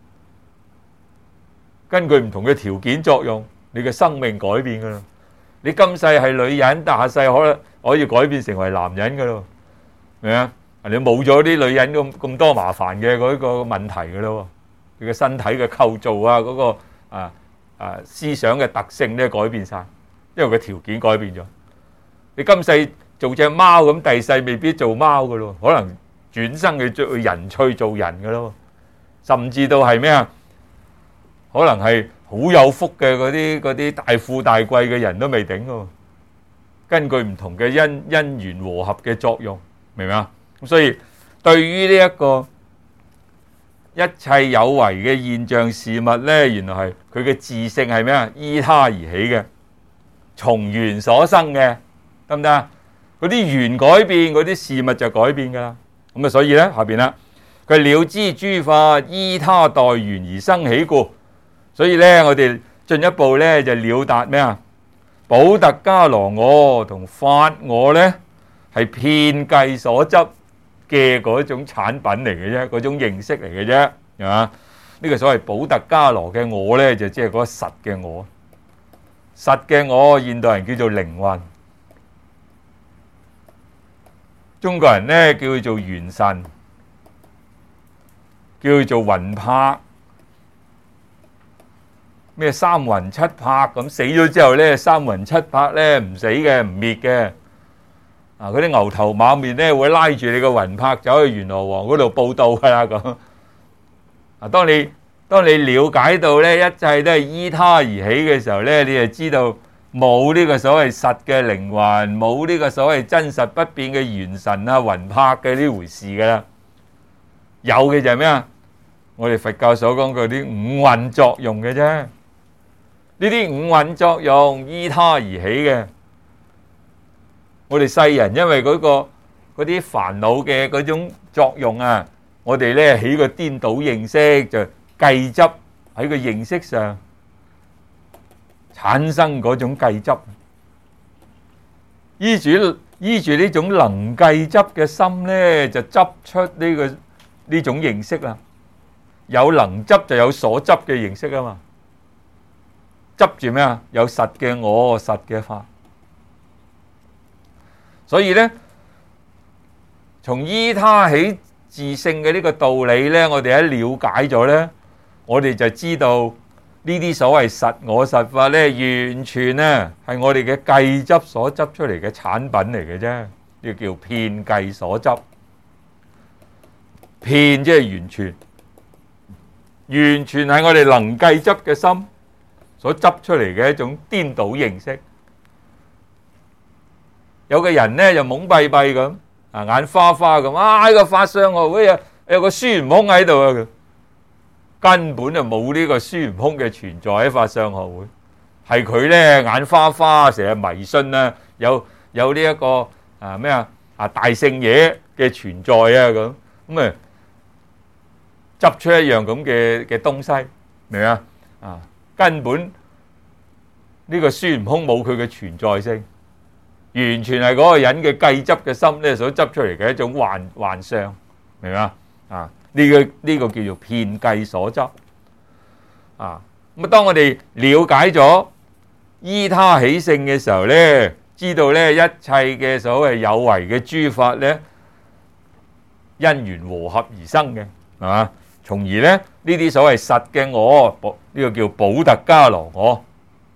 根據唔同嘅條件作用，你嘅生命改變噶啦。你今世係女人，但下世可以改變成為男人噶咯，明啊？你冇咗啲女人咁多麻煩嘅嗰個問題噶咯。佢嘅身體嘅構造啊，嗰個思想嘅特性咧改變晒，因為個條件改變咗。你今世做隻貓咁，第世未必做貓噶咯，可能轉生去做人趣做人噶咯，甚至到係咩啊？可能係好有福嘅嗰啲大富大貴嘅人都未定噶。根據唔同嘅因緣和合嘅作用，明唔明啊？咁所以對於呢一個一切有為嘅現象事物咧，原來係佢嘅自性係咩啊？依他而起嘅，從緣所生嘅，得唔得啊？嗰啲緣改變，嗰啲事物就改變噶啦。咁啊，所以咧下邊啦，佢了知諸法依他待緣而生起故，所以咧我哋進一步咧就了達咩啊？補特伽羅我同法我咧係遍計所執嘅嗰種產品嚟嘅啫，嗰種認識嚟嘅啫，係嘛？呢個所謂補特伽羅嘅我咧，就即係嗰個實嘅我。實嘅我，現代人叫做靈魂，中國人咧叫做元神，叫做魂魄，咩三魂七魄咁，死咗之後咧，三魂七魄咧唔死嘅，唔滅嘅。嗰啲牛頭馬面咧會拉住你個魂魄走去閻羅王嗰度報到噶啦咁。當你了解到咧一切都係依他而起嘅時候咧，你就知道冇呢個所謂實嘅靈魂，冇呢個所謂真實不變嘅元神啊魂魄嘅呢回事噶啦。有嘅就係咩啊？我哋佛教所講嗰啲五蘊作用嘅啫。呢啲五蘊作用依他而起嘅。我哋世人因為嗰啲煩惱嘅嗰種作用啊，我哋咧起個顛倒認識，就計執喺個認識上產生嗰種計執，依住呢種能計執嘅心咧，就執出呢種認識啦。有能執就有所執嘅認識啊嘛。執住咩啊？有實嘅我，實嘅法。所以咧，從依他起自性嘅呢個道理咧，我哋一了解咗咧，我哋就知道呢啲所謂實我實法咧，完全咧係我哋嘅計執所執出嚟嘅產品嚟嘅啫。呢個叫遍計所執，遍即係完全，完全係我哋能計執嘅心所執出嚟嘅一種顛倒認識。有個人咧就懵閉閉咁，眼花花咁，呢個法相學會有個孫悟空喺度啊！根本就冇呢個孫悟空嘅存在喺法相學會，係佢咧眼花花，成日迷信啊，有呢一個大聖爺嘅存在啊咁啊執出一樣咁嘅東西，明啊？根本呢個孫悟空冇佢嘅存在性。完全係嗰個人嘅計執嘅心咧所執出嚟嘅一種幻象，明嘛？呢個叫做遍計所執。咁當我哋了解咗依他起性嘅時候咧，知道咧一切嘅所謂有為嘅諸法咧，因緣和合而生嘅，係嘛？從而咧呢啲所謂實嘅我，呢個叫補特伽羅我。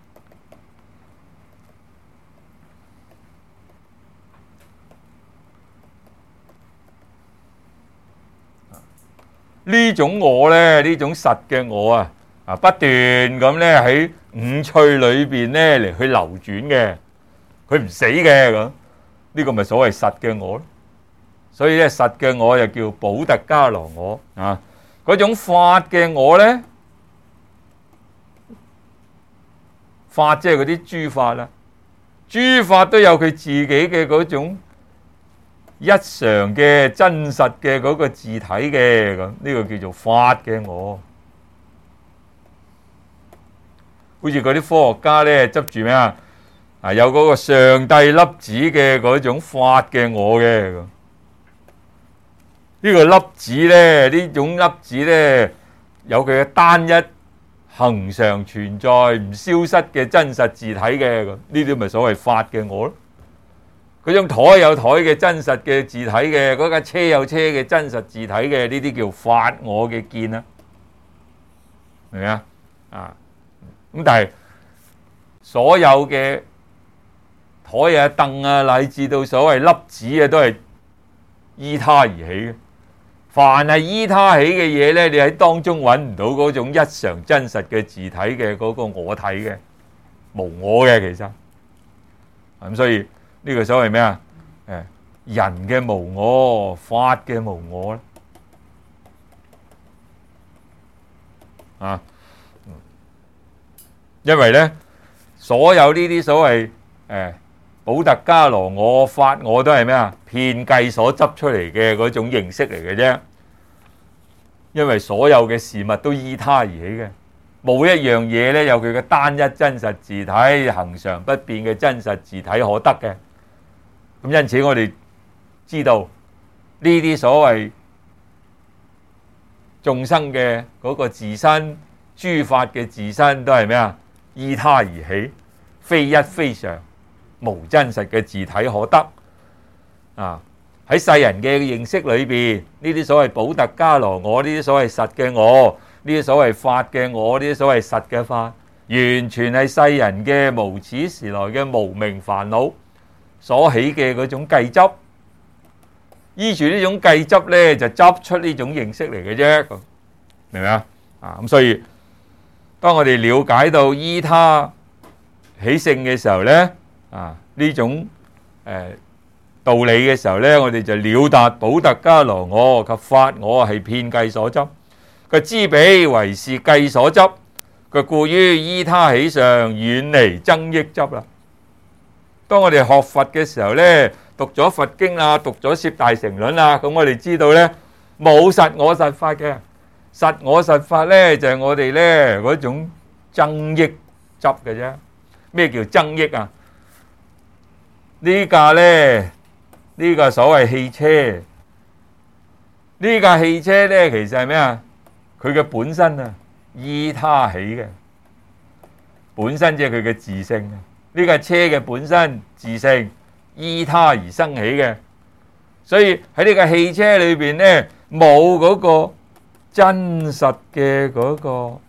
呢種我咧，呢種實嘅我不斷咁咧喺五趣裏邊咧嚟去流轉嘅，佢唔死嘅咁，呢個咪所謂實嘅我咯。所以咧實嘅我又叫補特伽羅我啊。嗰種法嘅我咧，法即係嗰啲諸法啦，諸法都有佢自己嘅嗰種一常嘅真實嘅嗰個自體嘅，咁呢個叫做法嘅我。好似嗰啲科學家咧執住咩啊？ 有嗰個上帝粒子嘅嗰種法嘅我嘅。呢個粒子咧，呢種粒子咧，有佢嘅單一恆常存在唔消失嘅真實自體嘅，呢啲咪所謂法嘅我咯。嗰張台有台嘅真實嘅自體嘅，嗰架車有車嘅真實自體嘅，呢啲叫法我嘅見啦，明唔明啊？咁但係所有嘅台啊、凳啊，乃至到所謂粒子啊，都係依他而起嘅。凡係依他起嘅嘢咧，你喺當中揾唔到嗰種一常真實嘅自體嘅嗰個我體嘅無我嘅，其實咁所以呢個所謂咩啊？人嘅無我，法嘅無我咧啊！因為咧，所有呢啲所謂補特伽羅我、法我都係咩啊？遍計所執出嚟嘅嗰種形式嚟嘅啫。因為所有嘅事物都依他而起嘅，冇一樣嘢咧有佢嘅單一真實自體、恆常不變嘅真實自體可得嘅。咁因此我哋知道呢啲所謂眾生嘅嗰個自身、諸法嘅自身都係咩啊？依他而起，非一非常，無真實嘅自體可得啊！喺世人嘅認識裏邊，呢啲所謂補特伽羅我，呢啲所謂實嘅我，呢啲所謂法嘅我，呢啲所謂實嘅法，完全係世人嘅無始時來嘅無明煩惱所起嘅嗰種計執，依住呢種計執咧，就執出呢種認識嚟嘅啫，明唔明啊？咁所以當我哋了解到依他起性嘅時候咧，呢種道理嘅時候咧，我哋就了達補特伽羅我及法我係遍計所執，佢知彼為是計所執，佢故於依他起上，遠離增益執啦。當我哋學佛嘅時候咧，讀咗佛經啦，讀咗攝大乘論啦，咁我哋知道咧，冇實我實法嘅，實我實法咧就係我哋咧嗰種增益執嘅啫。咩叫增益啊？呢架咧？呢個所謂汽車，呢架汽車咧，其實係咩啊？佢嘅本身啊，依他起嘅，本身即係佢嘅自性啊。呢架車嘅本身自性依他而生起嘅，所以喺呢架汽車裏邊咧，冇嗰個真實嘅嗰個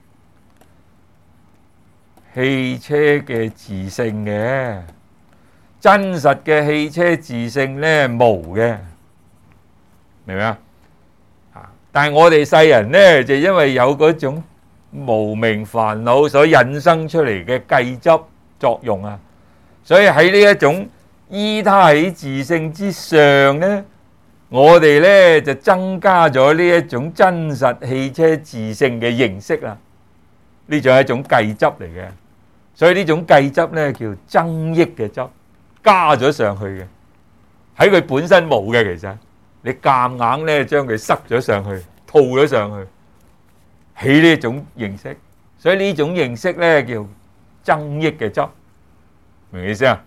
汽車嘅自性嘅。真實嘅汽車自性咧無嘅，明唔明啊？但係我哋世人咧就因為有嗰種無明煩惱所引生出嚟嘅計執作用啊，所以喺呢一種依他起自性之上咧，我哋咧就增加咗呢一種真實汽車自性嘅認識啦。呢種係一種計執嚟嘅，所以呢種計執咧叫增益嘅執。加咗上去嘅，喺佢本身冇嘅，其實你夾硬咧將佢塞咗上去，套咗上去，起呢種認識，所以呢種認識咧叫增益嘅執，明唔明意思啊？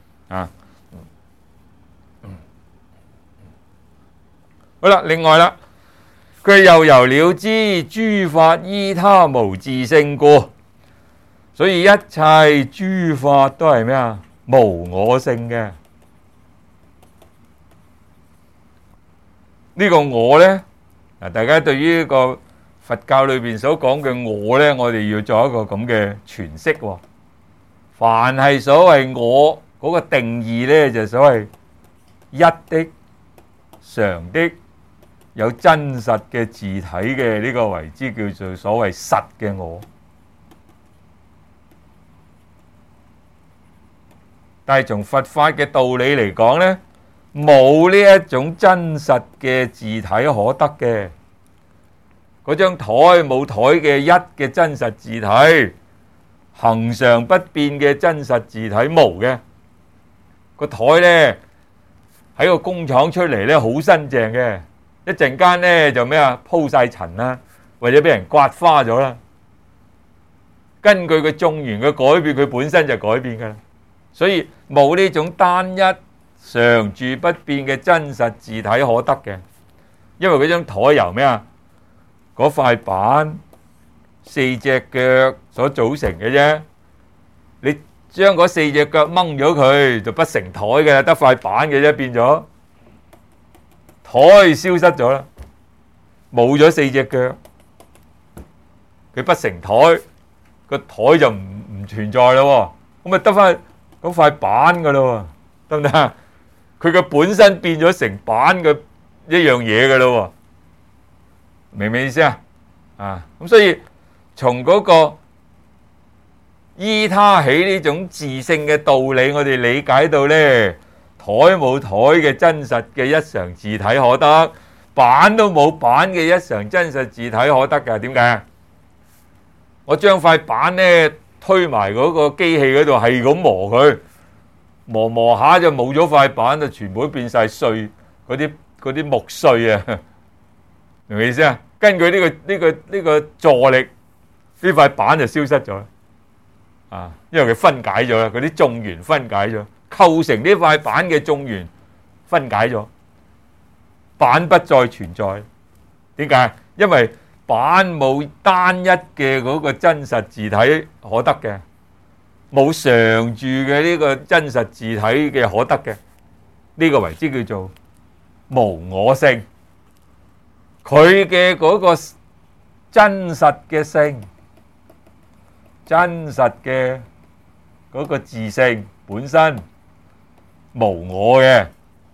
好啦，另外啦，佢又由了知諸法依他無自性故，所以一切諸法都係咩啊？無我性嘅。呢個我呢，大家對於呢個佛教裏邊所講嘅我呢，我哋要做一個咁嘅詮釋。凡係所謂我嗰個定義呢，就所謂一的、常的、有真實嘅自體嘅呢個為之叫做所謂實嘅我。但係從佛法嘅道理嚟講呢，冇呢一種真實嘅自體可得嘅。嗰張台冇台嘅一嘅真實自體，恆常不變嘅真實自體無嘅。個台呢，喺個工廠出嚟呢，好新淨嘅，一陣間呢就咩啊，鋪晒塵啦，或者俾人刮花咗啦。根據佢種完嘅改變，佢本身就改變噶啦。 所以冇呢種單一常住不變嘅真實字體可得嘅，因為嗰張台由咩啊？嗰塊板4隻腳所組成嘅啫，你將嗰4隻腳掹咗佢，就不成台嘅，得塊板嘅啫，變咗台消失咗啦，冇咗4隻腳，佢不成台，個台就唔存在咯，咁咪得翻嗰塊板噶咯，得唔得啊？佢嘅本身變咗成板嘅一樣嘢噶咯，明唔明意思啊？咁所以從嗰個依他起呢種自性嘅道理，我哋理解到呢，台冇台嘅真實嘅一常自體可得，板都冇板嘅一常真實自體可得㗎。點解啊？我將塊板呢推埋嗰個機器嗰度，係咁磨佢，磨下就冇咗塊板，就全部都變晒碎，嗰啲木碎啊，明唔明意思啊？根據呢個助力，呢塊板就消失咗啦，因為佢分解咗啦，嗰啲眾緣分解咗，構成呢塊板嘅眾緣分解咗，板不再存在。點解？因為板冇單一嘅嗰個真實字體可得嘅，冇常住嘅呢個真實字體嘅可得嘅，呢個為之叫做無我性。佢嘅嗰個真實嘅性，真實嘅嗰個自性本身無我嘅，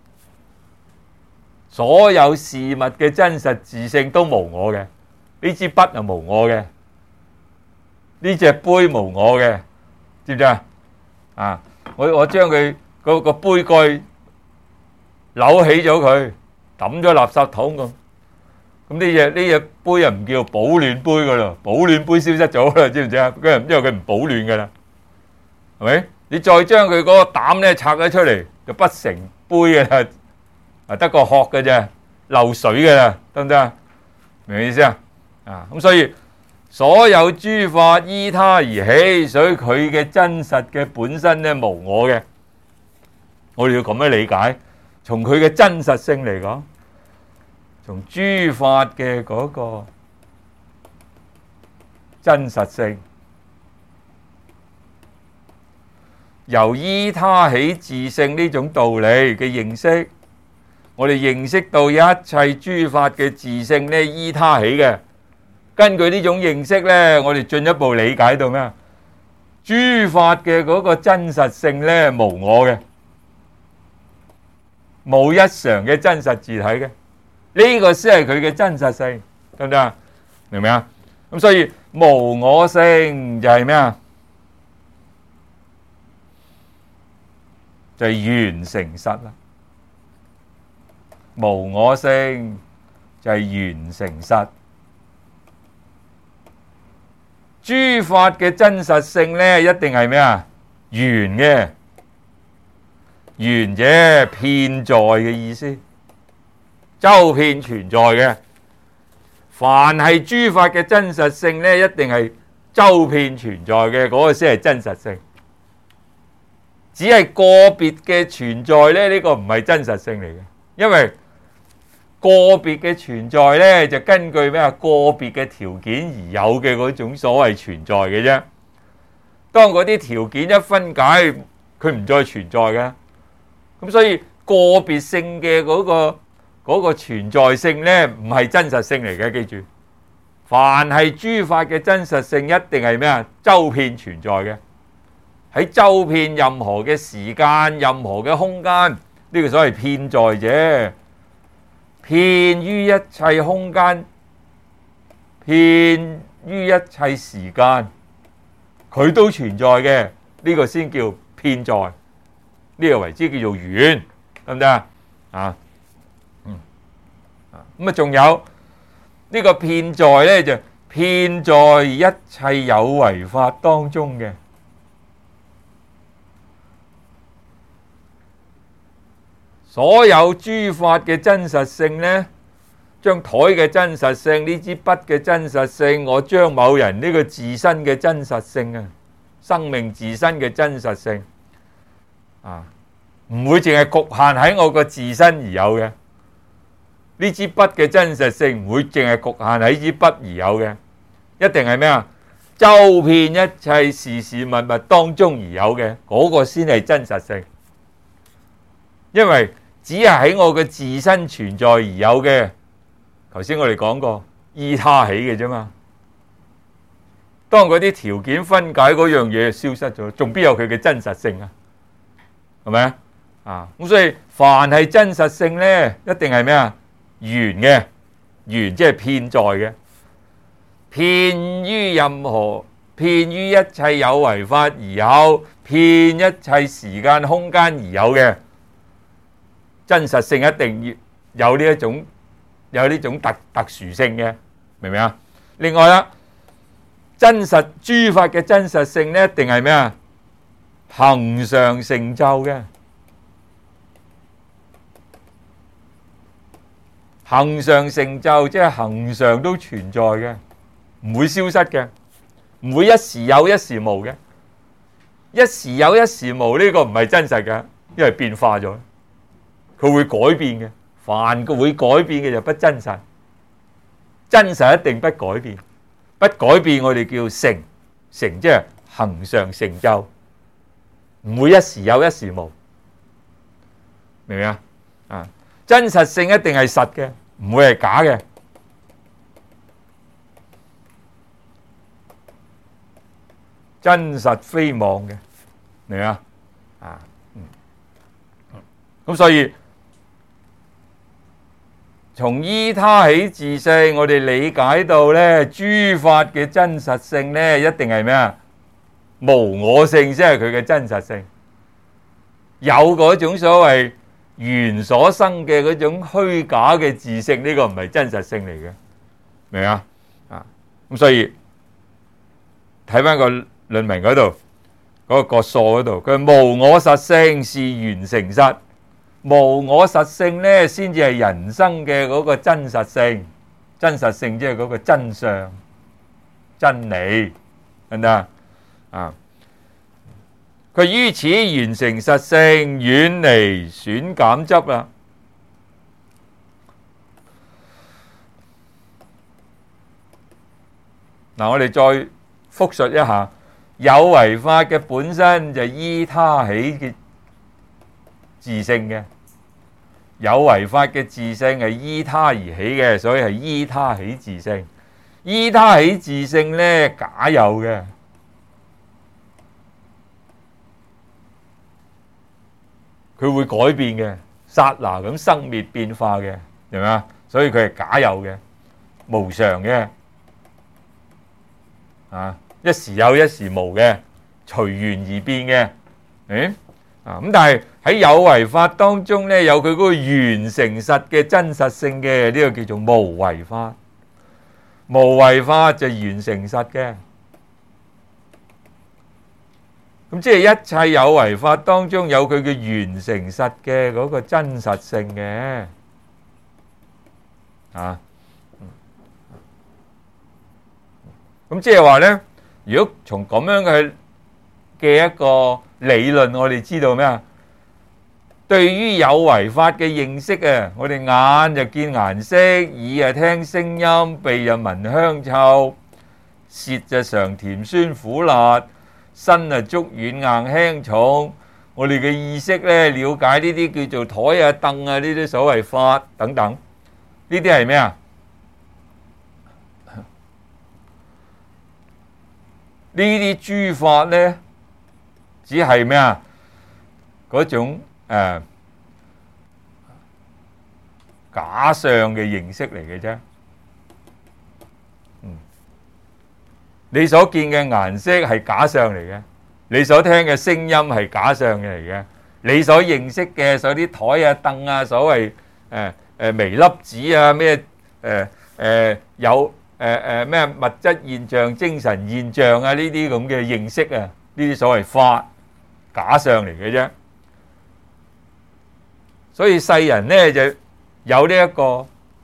所有事物嘅真實自性都無我嘅。呢支筆係無我嘅，呢隻杯無我嘅，知唔知啊？我將佢嗰個杯蓋扭起咗佢，抌咗垃圾桶咁。咁呢隻杯又唔叫保暖杯噶啦，保暖杯消失咗啦，知唔知啊？因為佢唔保暖噶啦，係咪？你再將佢嗰個膽咧拆咗出嚟，就不成杯嘅啦，得個殼嘅啫，漏水嘅啦，得唔得啊？明唔明意思啊？咁所以所有諸法依他而起，所以佢嘅真實嘅本身咧無我嘅，我哋要咁樣理解，從佢嘅真實性嚟講。從諸法嘅嗰個真實性，由依他起自性呢種道理嘅認識，我哋認識到一切諸法嘅自性呢依他起嘅。根據呢種認識呢，我哋進一步理解到咩？諸法嘅嗰個真實性呢無我嘅，冇一常嘅真實自體嘅。呢個先係佢嘅真實性，得唔得啊？明唔明啊？咁所以無我性就係咩啊？就係緣成實啦。無我性就係緣成實。諸法嘅真實性咧，一定係咩啊？緣嘅，緣者遍在嘅意思。周遍存在嘅，凡係諸法嘅真實性呢，一定係周遍存在嘅，嗰個先係真實性。只係個別嘅存在呢，呢個唔係真實性嚟嘅，因為個別嘅存在呢，就根據咩啊？個別嘅條件而有嘅嗰種所謂存在嘅啫。當嗰啲條件一分解，佢唔再存在嘅。咁所以個別性嘅嗰個存在性呢，唔係真實性嚟嘅，記住。凡係諸法嘅真實性，一定係咩啊？周遍存在嘅，喺周遍任何嘅時間、任何嘅空間，呢個所謂遍在者，遍於一切空間，遍於一切時間，佢都存在嘅，呢個先叫遍在，呢個為之叫做緣，得唔得啊？咁啊，仲有呢個遍在咧，就遍在一切有為法當中嘅。所有諸法嘅真實性呢，張台嘅真實性，呢支筆嘅真實性，我張某人呢個自身嘅真實性啊，生命自身嘅真實性， 唔會淨係局限喺我個自身而有嘅。呢支筆嘅真實性唔會淨係局限喺支筆而有嘅，一定係咩啊？周遍一切事事物物當中而有嘅，嗰個先係真實性。因為只係喺我嘅自身存在而有嘅，頭先我哋講過，依他起嘅啫嘛。當嗰啲條件分解嗰樣嘢消失咗，仲邊有佢嘅真實性啊？係咪啊？咁所以凡係真實性咧，一定係咩啊？緣嘅，緣即係遍在嘅，遍於任何，遍於一切有為法而有，遍一切時間空間而有嘅真實性，一定要有呢一種特殊性嘅，明唔明啊？另外啦，真實諸法嘅真實性咧，一定係咩啊？恆常成就嘅。恆常成就即係恆常都存在嘅，唔會消失嘅，唔會一時有一時無嘅。一時有一時無呢個唔係真實嘅，因為變化咗，佢會改變嘅。凡會改變嘅就不真實，真實一定不改變，不改變我哋叫成，成即係恆常成就，唔會一時有一時無，明唔明啊？真實性一定係實嘅，唔會係假嘅。真實非妄嘅，明唔明啊？咁所以從依他起自性，我哋理解到咧，諸法嘅真實性咧，一定係咩啊？無我性先係佢嘅真實性，有嗰種所謂緣所生嘅嗰種虛假嘅自性，呢個唔係真實性嚟嘅，明啊？咁所以睇翻個論文嗰度，嗰個數嗰度，佢無我實性是緣成實，無我實性咧，先至係人生嘅嗰個真實性，真實性即係嗰個真相、真理，得唔得啊？佢於此緣成實性，遠離損減執啦。嗱，我哋再複述一下，有為法嘅本身就依他起嘅自性嘅，有為法嘅自性係依他而起嘅，所以係依他起自性。依他起自性咧，假有嘅。佢會改變嘅，剎那咁生滅變化嘅，明唔明啊？所以佢係假有嘅，無常嘅，一時有一時無嘅，隨緣而變嘅，咁但係喺有為法當中咧，有佢嗰個緣成實嘅真實性嘅，呢個叫做無為法。無為法就緣成實嘅。咁即係一切有為法當中有佢嘅緣成實嘅嗰個真實性嘅，咁即係話咧，如果從咁樣嘅一個理論，我哋知道咩啊？對於有為法嘅認識啊，我哋眼就見顏色，耳就聽聲音，鼻就聞香臭，舌就嘗甜酸苦辣，身啊觸軟硬輕重，我哋嘅意識咧，了解呢啲叫做台啊凳啊呢啲所謂法等等，呢啲係咩啊？呢啲諸法咧，只係咩啊？嗰種假相嘅形式嚟嘅啫。你所見嘅顏色係假相嚟嘅，你所聽嘅聲音係假相嘅嚟嘅，你所認識嘅所啲台啊凳啊，所謂微粒子啊咩有咩物質現象、精神現象啊呢啲咁嘅認識啊，呢啲所謂法假相嚟嘅啫。所以世人咧就有呢一個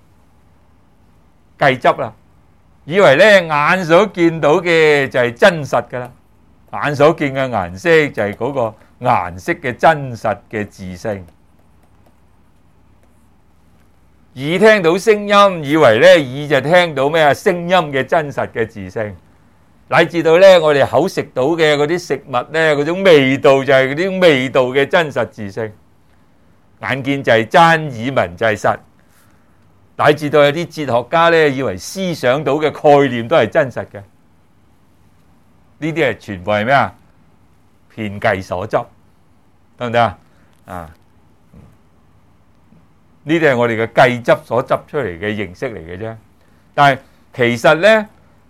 計執啦。以為咧眼所見到嘅就係真實噶啦，眼所見嘅顏色就係嗰個顏色嘅真實嘅自性。耳聽到聲音，以為咧耳就聽到咩啊？聲音嘅真實嘅自性，乃至到咧我哋口食到嘅嗰啲食物咧，嗰種味道就係嗰啲味道嘅真實自性。眼見就係真，耳聞就係實。乃至到有啲哲學家咧，以為思想到嘅概念都係真實嘅，呢啲係全部係咩啊？遍計所執，得唔得啊？啊，呢啲係我哋嘅計執所執出嚟嘅認識嚟嘅啫。但係其實咧，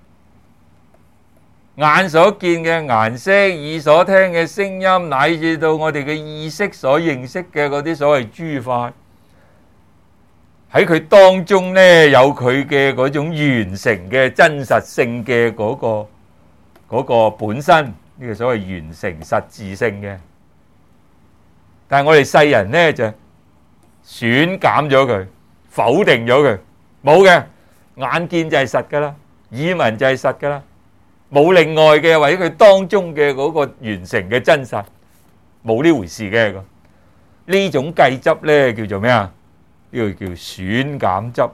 眼所見嘅顏色，耳所聽嘅聲音，乃至到我哋嘅意識所認識嘅嗰啲所謂諸法，喺佢當中咧，有佢嘅嗰種完成嘅真實性嘅嗰個本身，呢個所謂完成實自性嘅。但係我哋世人咧就損減咗佢，否定咗佢，冇嘅，眼見就係實噶啦，耳聞就係實噶啦，冇另外嘅或者佢當中嘅嗰個完成嘅真實，冇呢回事嘅。呢種計執咧叫做咩啊？呢個叫損減執。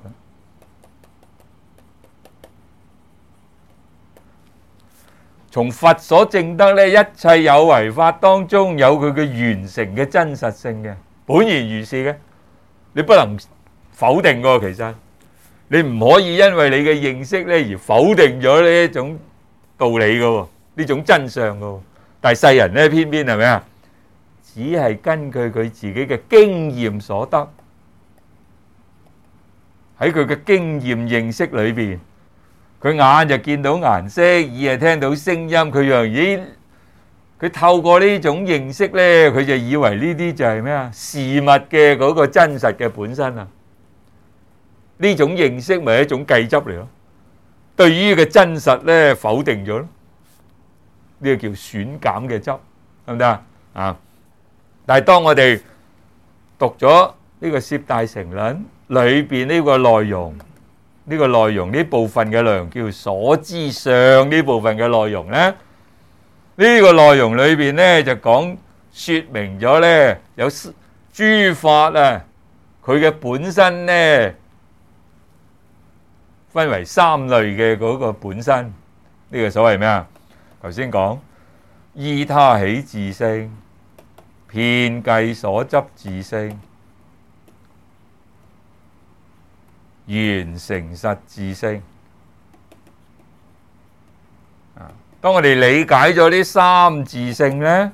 從佛所證得咧，一切有為法當中有佢嘅完成嘅真實性嘅，本然如是嘅，你不能否定㗎。其實你唔可以因為你嘅認識咧而否定咗呢一種道理㗎，呢種真相㗎。但係世人咧偏偏係咪啊？只係根據佢自己嘅經驗所得，喺佢嘅經驗認識裏邊，佢眼就見到顏色，耳就聽到聲音，佢透過呢種認識咧，佢就以為呢啲就係咩啊？事物嘅嗰個真實嘅本身啊！呢種認識咪係一種計執嚟咯。對於嘅真實咧否定咗咯，呢個叫損減嘅執，得唔得啊？啊！但係當我哋讀咗呢個攝大乘論裏邊呢個內容，呢個內容呢部分嘅內容叫所知相，呢部分嘅內容咧，呢個內容裏邊咧就講說明咗咧有諸法啊，佢嘅本身咧分為三類嘅嗰個本身，呢個所謂咩啊？頭先講依他起自性，遍計所執自性，完成實自性。當我哋理解咗呢三自性咧，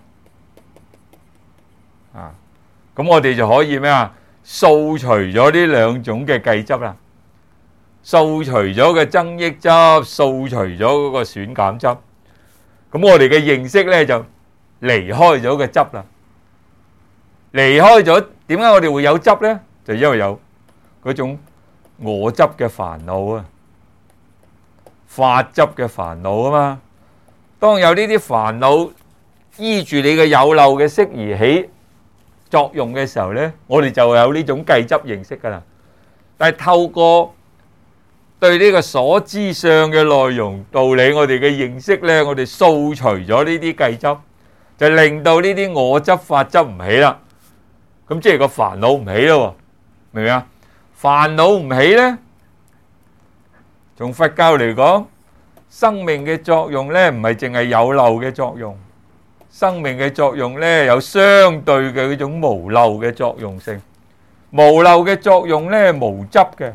咁我哋就可以咩啊？掃除咗呢兩種嘅計執啦，掃除咗嘅增益執，掃除咗嗰個損減執。咁我哋嘅認識咧就離開咗嘅執啦。離開咗，點解我哋會有執咧？就因為有嗰種我執嘅煩惱啊，法執嘅煩惱啊嘛。當有呢啲煩惱依住你嘅有漏嘅識而起作用嘅時候咧，我哋就有呢種計執認識噶啦。但係透過對呢個所知相嘅內容道理，我哋嘅認識咧，我哋掃除咗呢啲計執，就令到呢啲我執法執唔起啦。咁即係個煩惱唔起咯，明唔明啊？煩惱唔起咧，從佛教嚟講，生命嘅作用咧唔係淨係有漏嘅作用，生命嘅作用咧有相對嘅嗰種無漏嘅作用性。無漏嘅作用咧無執嘅，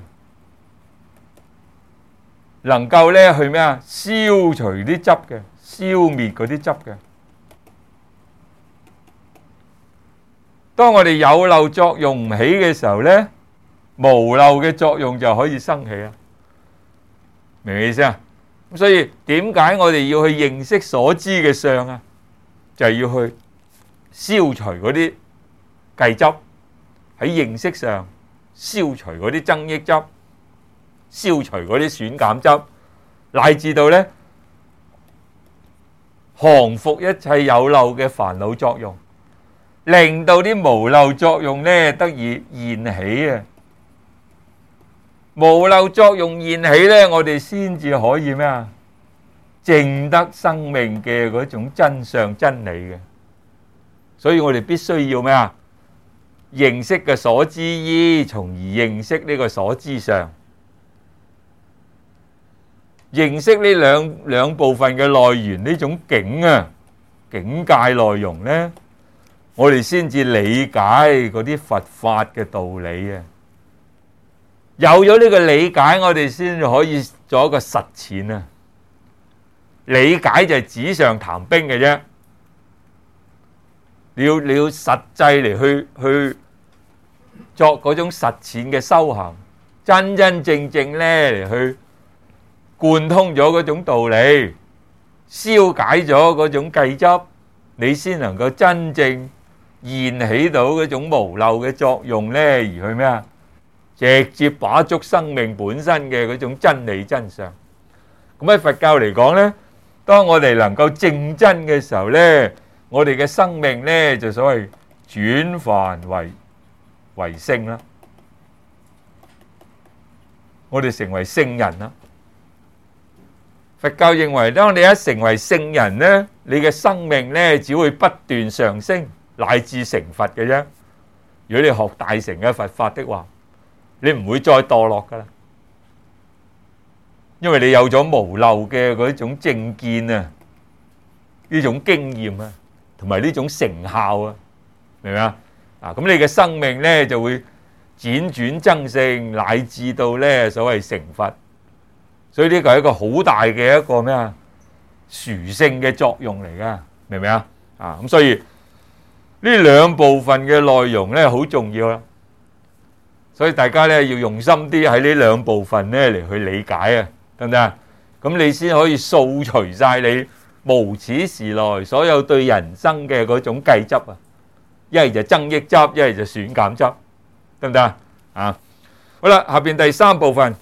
能夠咧去咩啊？消除啲執嘅，消滅嗰啲執嘅。當我哋有漏作用唔起嘅時候咧，無漏嘅作用就可以生起啦。明唔明意思啊？所以點解我哋要去認識所知嘅相啊？就係要去消除嗰啲計執，喺認識上消除嗰啲增益執，消除嗰啲損減執，乃至到咧降服一切有漏嘅煩惱作用，令到啲無漏作用咧得以現起啊！無漏作用現起咧，我哋先至可以咩啊？證得生命嘅嗰種真相真理嘅。 所以我哋必須要咩啊？認識嘅所知依，從而認識呢個所知相。認識呢兩部分嘅內緣，呢種境界內容呢，我哋先至理解嗰啲佛法嘅道理啊！有咗呢個理解，我哋先可以做一個實踐啊！理解就係紙上談兵嘅啫，你要實際嚟去作嗰種實踐嘅修行，真真正正咧嚟去貫通咗嗰種道理，消解咗嗰種計執，你先能夠真正現起到嗰種無漏嘅作用咧，而去咩啊？直接把捉生命本身嘅嗰種真理真相。咁喺佛教嚟講咧，當我哋能夠證真嘅時候咧，我哋嘅生命咧就所謂轉凡為聖啦，我哋成為聖人啦。佛教認為，當你一成為聖人咧，你嘅生命咧只會不斷上升，乃至成佛嘅啫。如果你學大乘嘅佛法的話，你唔會再墮落噶啦，因為你有咗無漏嘅嗰種正見啊，呢種經驗啊，同埋呢種成效啊，明唔明啊？咁你嘅生命咧就會輾轉增盛，乃至到咧所謂成佛。所以呢個係一個好大嘅一個咩啊？殊勝嘅作用嚟噶，明唔明啊？咁所以呢兩部分嘅內容咧好重要啦。所以大家咧要用心啲喺呢兩部分咧嚟去理解啊，得唔得啊？咁你先可以掃除晒你無始時來所有對人生嘅嗰種計執啊！一係就增益執，一係就損減執，得唔得啊？好啦，下邊第三部分。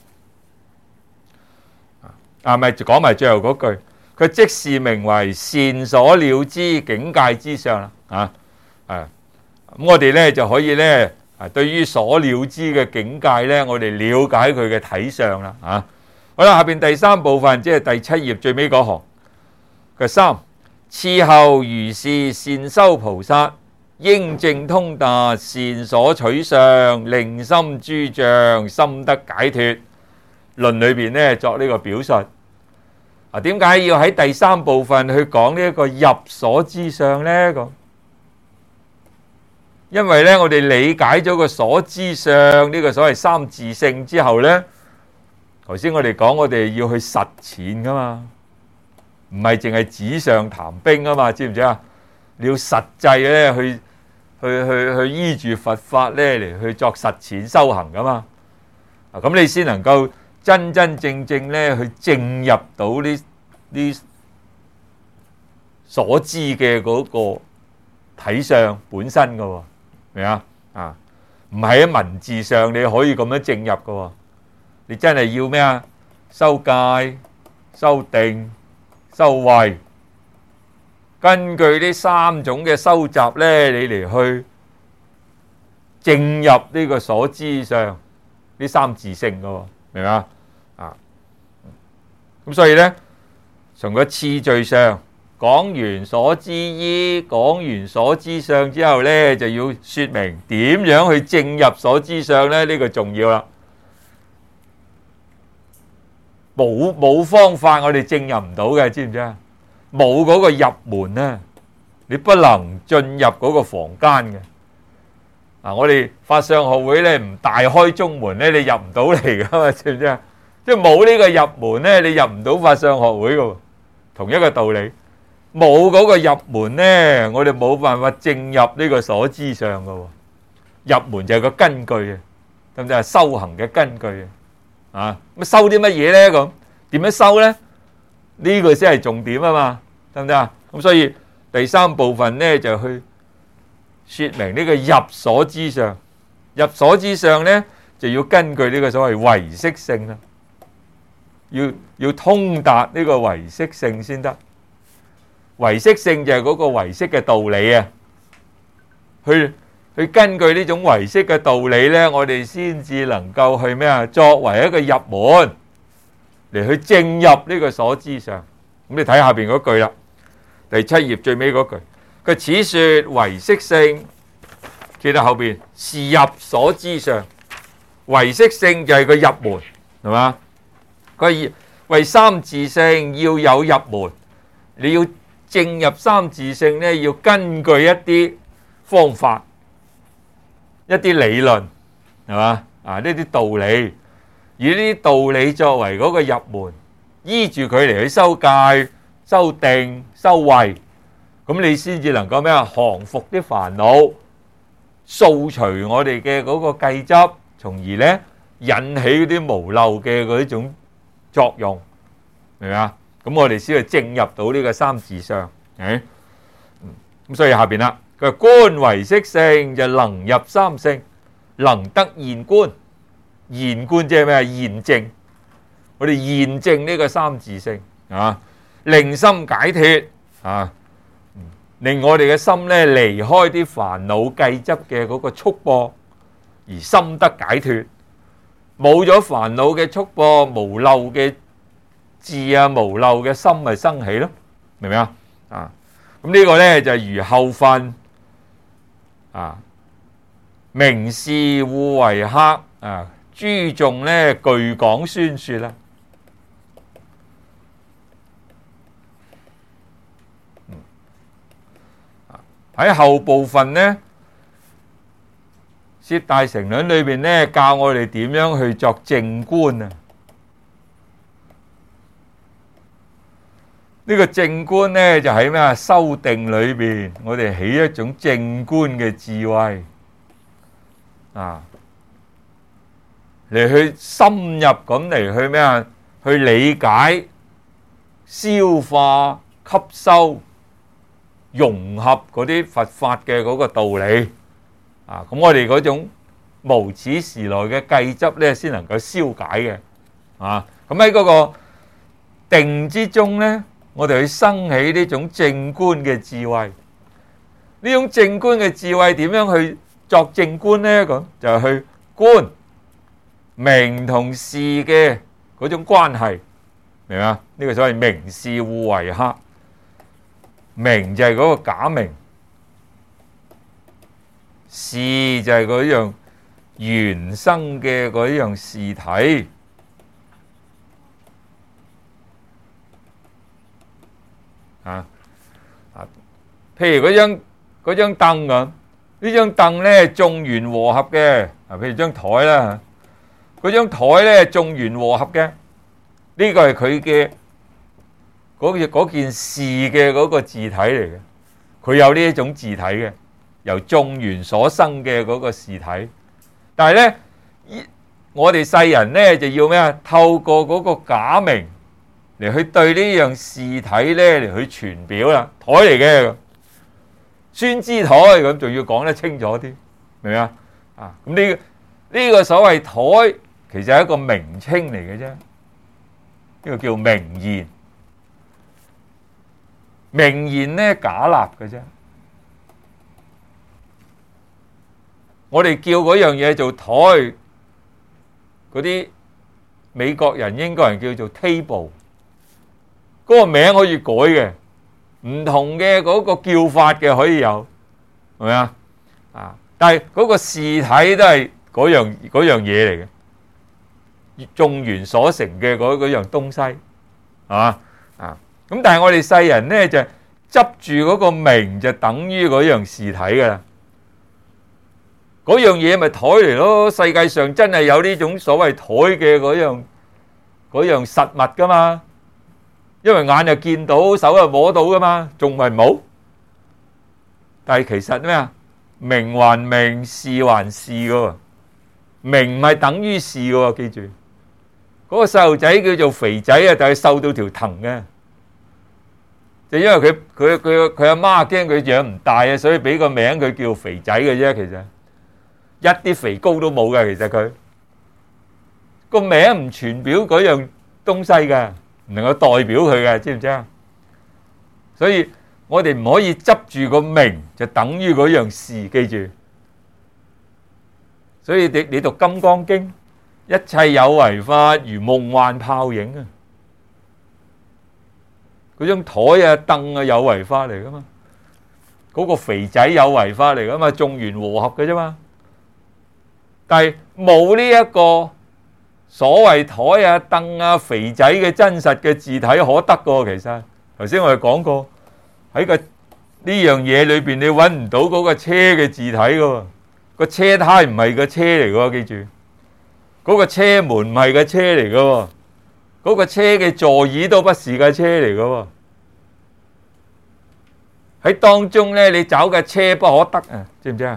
咪講埋最後嗰句，佢即是名為善所了知境界之相啦。咁我哋咧就可以咧，對於所了知嘅境界咧，我哋了解佢嘅體相啦。好啦，下邊第三部分，即係第7頁最尾嗰行嘅3，次後如是善修菩薩，應證通達善所取相，令心諸障，心得解脫。論裏邊咧作呢個表述。點解要喺第三部分去講呢一個入所知相呢？咁因為咧，我哋理解咗個所知相呢個所謂三自性之後呢，頭先我哋講我哋要去實踐噶嘛，唔係淨係紙上談兵啊嘛，知唔知啊？你要實際咧去依住佛法咧嚟去作實踐修行噶嘛。咁你先能夠真真正正咧去證入到呢所知嘅嗰個體相本身噶喎，明啊？唔係喺文字上你可以咁樣證入噶喎，你真係要咩啊？修戒、修定、修慧，根據呢3種嘅修習咧，你嚟去證入呢個所知相，呢三自性噶喎。明嘛？咁所以咧，從個次序上講完所知依，講完所知相之後咧，就要說明點樣去證入所知相咧？呢個重要啦。冇方法，我哋證入唔到嘅，知唔知啊？冇嗰個入門咧，你不能進入嗰個房間嘅。我哋法相學會咧唔大開中門咧，你入唔到嚟噶嘛？知唔知啊？即係冇呢個入門咧，你入唔到法相學會噶。同一個道理，冇嗰個入門咧，我哋冇辦法證入呢個所知相噶。入門就係個根據啊，咁就係修行嘅根據啊。咁修啲乜嘢咧？咁點樣修咧？呢個先係重點啊嘛，得唔得啊？咁所以第三部分咧就去說明呢個入所知相，入所知相咧就要根據呢個所謂唯識性啦，要通達呢個唯識性先得。唯識性就係嗰個唯識嘅道理啊，去根據呢種唯識嘅道理咧，我哋先至能夠去咩啊？作為一個入門嚟去證入呢個所知相。咁你睇下邊嗰句啦，第7頁最尾嗰句。 佢此說唯識性，記得後邊是入所知上，唯識性就係個入門，係嘛？佢為三自性要有入門，你要正入三自性呢，要根據一啲方法、一啲理論，係嘛？啊，呢啲道理，以呢啲道理作為嗰個入門，依住佢嚟去修戒、修定、修慧，咁你先至能夠咩啊？降伏啲煩惱，掃除我哋嘅嗰個計執，從而呢引起嗰啲無漏嘅嗰種作用，明唔明啊？咁我哋先去正入到呢個三自相，咁所以下邊啦，佢話觀唯識性就能入三性，能得現觀。現觀即係咩啊？現證，我哋現證呢個三自性啊，令心解脫啊，令我哋嘅心咧離開啲煩惱計執嘅嗰個束縛，而心得解脫。冇咗煩惱嘅束縛，無漏嘅智啊，無漏嘅心咪生起咯，明唔明啊？啊，咁呢個咧就係如後分啊，明示互為客啊。諸眾咧具講宣說啦，喺後部分呢，攝大乘論裏邊呢，教我哋點樣去作正觀啊。呢個正觀呢，就喺咩啊？修定裏邊，我哋起一種正觀嘅智慧啊。嚟去深入咁嚟去咩啊？去理解、消化、吸收、融合嗰啲佛法嘅嗰個道理啊！咁我哋嗰種無始時來嘅計執咧，先能夠消解嘅啊！咁喺嗰個定之中咧，我哋去生起呢種正觀嘅智慧。呢種正觀嘅智慧點樣去作正觀咧？咁就係去觀明同事嘅嗰種關係，明嘛？呢個所謂明示互為客，明就係嗰個假名，事就係嗰樣原生嘅嗰樣事體啊！譬如嗰張凳咁，呢張凳咧眾緣和合嘅啊，譬如張台啦。嗰張台咧眾緣和合嘅，呢個係佢嘅嗰件事嘅嗰個字體嚟嘅，佢有呢一種字體嘅，由眾緣所生嘅嗰個事體。但係咧，我哋世人咧就要咩啊？透過嗰個假名嚟去對呢樣事體咧嚟去傳表啦，台嚟嘅，宣之台咁，仲要講得清楚啲，明唔明啊？啊，咁呢個所謂台。其實係一個名稱嚟嘅啫，呢個叫名言。名言咧假立嘅啫，我哋叫嗰樣嘢做台，嗰啲美國人、英國人叫做 table，嗰個名可以改嘅，唔同嘅嗰個叫法嘅可以有，係咪啊？啊，但係嗰個事體都係嗰樣嘢嚟嘅。眾緣所成嘅嗰樣東西，係嘛啊？咁但係我哋世人咧就執住嗰個名，就等於嗰樣事體噶啦。嗰樣嘢咪台嚟咯？世界上真係有呢種所謂台嘅嗰樣實物噶嘛？因為眼就見到，手就摸到噶嘛，仲咪冇？但係其實咩啊？名還名，事還事噶，名唔係等於事噶，記住。嗰個細路仔叫做肥仔啊，但係瘦到條藤嘅，就因為佢阿媽驚佢養唔大啊，所以俾個名佢叫肥仔嘅啫。其實一啲肥膏都冇嘅，其實佢個名唔傳表嗰樣東西嘅，唔能夠代表佢嘅，知唔知啊？所以我哋唔可以執住個名就等於嗰樣事，記住。所以你讀《金剛經》。一切有為法如夢幻泡影啊！嗰張台啊、凳啊有為法嚟噶嘛？ 嗰個肥仔有為法嚟噶嘛，眾緣和合嘅啫嘛。但係冇呢一個所謂台啊、凳啊、肥仔嘅真實嘅字體可得嘅。其實頭先我哋講過喺個呢樣嘢裏邊，你揾唔到嗰個車嘅字體嘅，個車胎唔係個車嚟嘅，記住嗰個車門唔係個車嚟嘅，嗰個車嘅座椅都不是架車嚟嘅。喺當中咧，你找架車不可得啊，知唔知啊？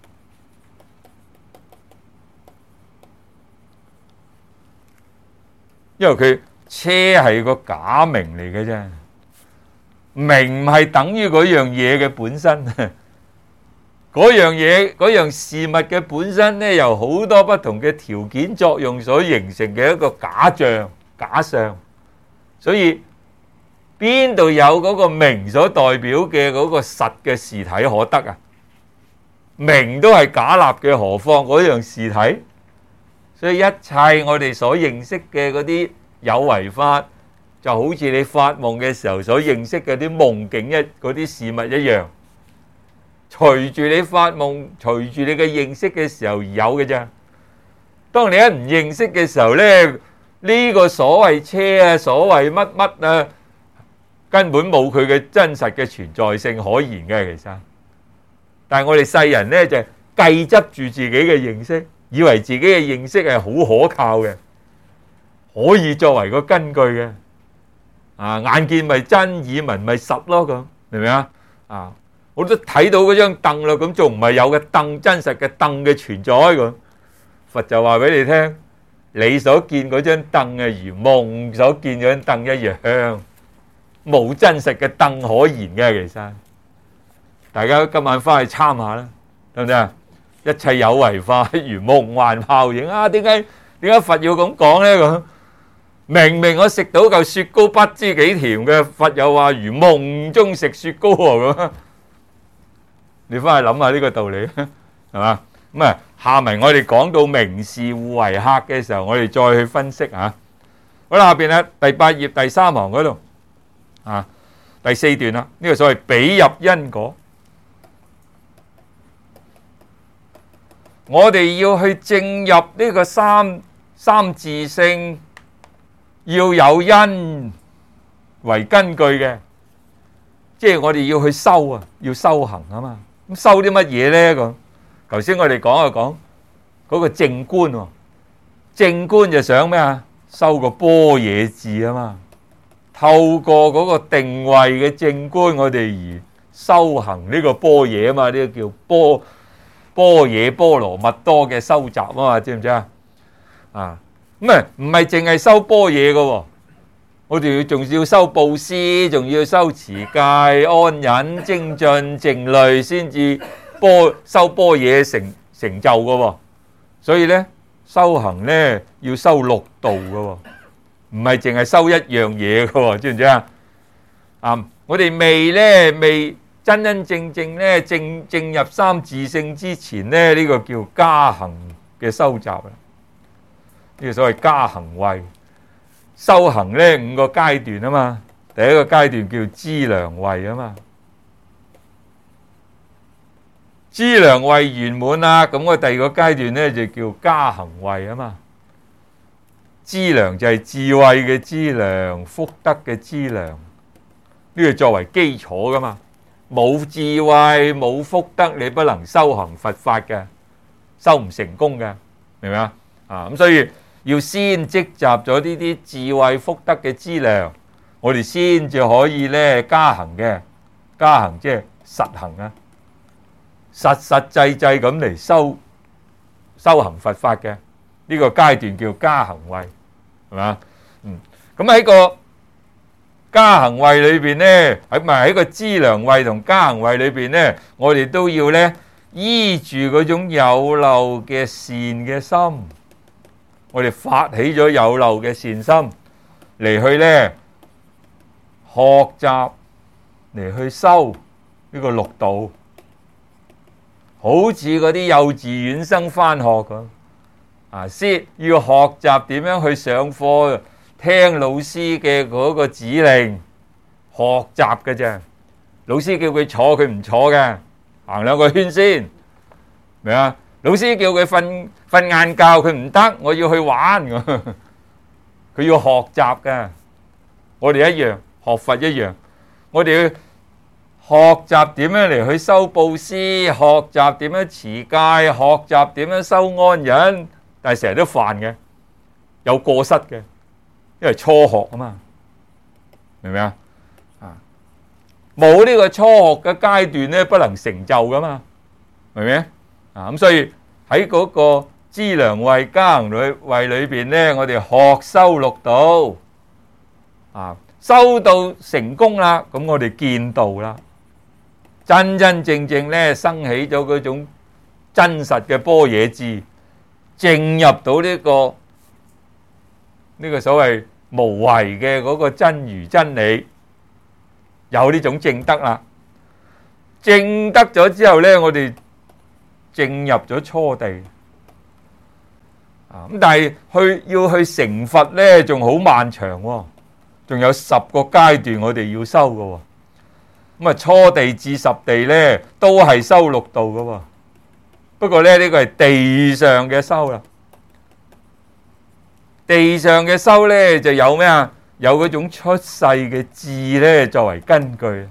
因為佢車係個假名嚟嘅啫，名唔係等於嗰樣嘢嘅本身。嗰樣嘢、嗰樣事物嘅本身咧，由好多不同嘅條件作用所形成嘅一個假象、假相。所以邊度有嗰個名所代表嘅嗰個實嘅事體可得啊？名都係假立嘅，何況嗰樣事體？所以一切我哋所認識嘅嗰啲有為法，就好似你發夢嘅時候所認識嘅啲夢境嗰啲事物一樣。隨住你發夢，隨住你嘅認識嘅時候而有嘅啫。當你一唔認識嘅時候咧，呢個所謂車啊，所謂乜乜啊，根本冇佢嘅真實嘅存在性可言嘅。其實，但係我哋世人咧就計執住自己嘅認識，以為自己嘅認識係好可靠嘅，可以作為個根據嘅。啊，眼見咪真，耳聞咪實咯，咁明唔明啊？啊！我都睇到嗰張凳啦，咁仲唔係有個凳真實嘅凳嘅存在咁？佛就話俾你聽，你所見嗰張凳啊，如夢所見嗰張凳一樣，冇真實嘅凳可言嘅。其實大家今晚翻去參下啦，得唔得啊？一切有為法如夢幻泡影啊！點解佛要咁講咧？咁明明我食到嚿雪糕不知幾甜嘅，佛又話如夢中食雪糕喎咁。你翻去諗下呢個道理，係嘛？咁啊，下文我哋講到明示互為客嘅時候，我哋再去分析嚇。好啦，下邊咧第8頁第3行嗰度啊，第4段啦，呢個所謂比入因果，我哋要去證入呢個三自性，要有因為根據嘅，即係我哋要去修啊，要修行啊嘛。咁修啲乜嘢咧？咁頭先我哋講嗰個正觀喎，正觀就想咩啊？修個般若智啊嘛。透過嗰個定位嘅正觀，我哋而修行呢個般若啊嘛，呢個叫般若波羅蜜多嘅修習啊嘛，知唔知啊？啊，咁啊唔係淨係修般若嘅喎。我哋仲要修布施，仲要修持戒、安忍、精進、靜慮，先至修般若成就嘅喎。所以咧，修行咧要修六道嘅喎，唔係淨係修一樣嘢嘅喎，知唔知啊？啊，我哋未真正咧正入三自性之前咧，呢個叫加行嘅修習啦。呢個所謂加行位。修行咧5個階段啊嘛，第一個階段叫資糧位啊嘛，資糧位圓滿啦，咁我第二個階段咧就叫加行位啊嘛。資糧就係智慧嘅資糧，福德嘅資糧，呢個作為基礎噶嘛。冇智慧冇福德，你不能修行佛法嘅，修唔成功嘅，明唔明啊？啊，咁所以要先積集咗呢啲智慧福德嘅資糧，我哋先至可以咧加行嘅。加行即係實行啊，實際咁嚟修行佛法嘅，呢個階段叫加行位，係嘛？咁喺個加行位裏邊咧，喺個資糧位同加行位裏邊咧，我哋都要咧依住嗰種有漏嘅善嘅心。我哋發起咗有漏嘅善心嚟去咧學習，嚟去修呢個六道，好似嗰啲幼稚園生返學咁啊，先要學習點樣去上課，聽老師嘅嗰個指令，學習嘅啫。 老師叫佢坐，佢唔坐嘅，行兩個圈先，明啊？老師叫佢瞓晏覺，佢唔得，我要去玩。佢要學習嘅，我哋一樣，學佛一樣，我哋要學習點樣嚟去修布施，學習點樣持戒，學習點樣修安忍，但係成日都犯嘅，有過失嘅，因為初學啊嘛，明唔明啊？冇呢個初學嘅階段咧，不能成就噶嘛，明唔明啊？咁所以喺嗰個資糧位加行位裏邊咧，我哋學修六道啊，修到成功啦，咁我哋見道啦，真真正正咧生起咗嗰種真實嘅般若智，進入到呢個所謂無為嘅嗰個真如真理，有呢種證得啦。證得咗之後咧，我哋進入咗初地啊。咁但係要去成佛咧，仲好漫長喎，仲有10個階段我哋要修嘅喎。咁啊，初地至10地咧，都係修六道嘅喎。不過咧，呢個係地上嘅修啦。地上嘅修咧，就有咩啊？有嗰種出世嘅智咧，作為根據，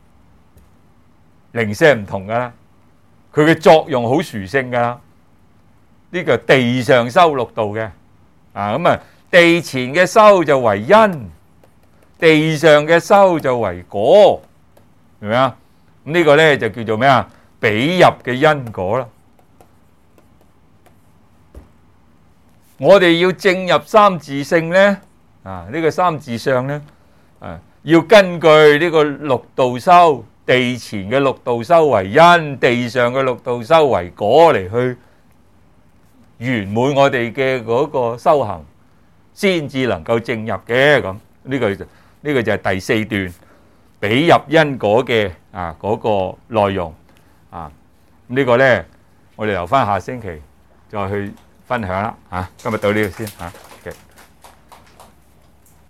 零舍唔同噶啦。佢嘅作用好殊勝噶啦。呢個地上修六道嘅啊，咁啊，地前嘅修就為因，地上嘅修就為果，明唔明啊？咁呢個咧就叫做咩啊？比入嘅因果啦。我哋要證入三自性咧，啊，呢個三自相咧，要根據呢個六道修，地前嘅六道修為因，地上嘅六道修為果嚟去圓滿我哋嘅嗰個修行，先至能夠證入嘅。咁呢個就係第4段比入因果嘅嗰個內容啊。呢個咧，我哋留翻下星期再去分享啦。今日到呢度先。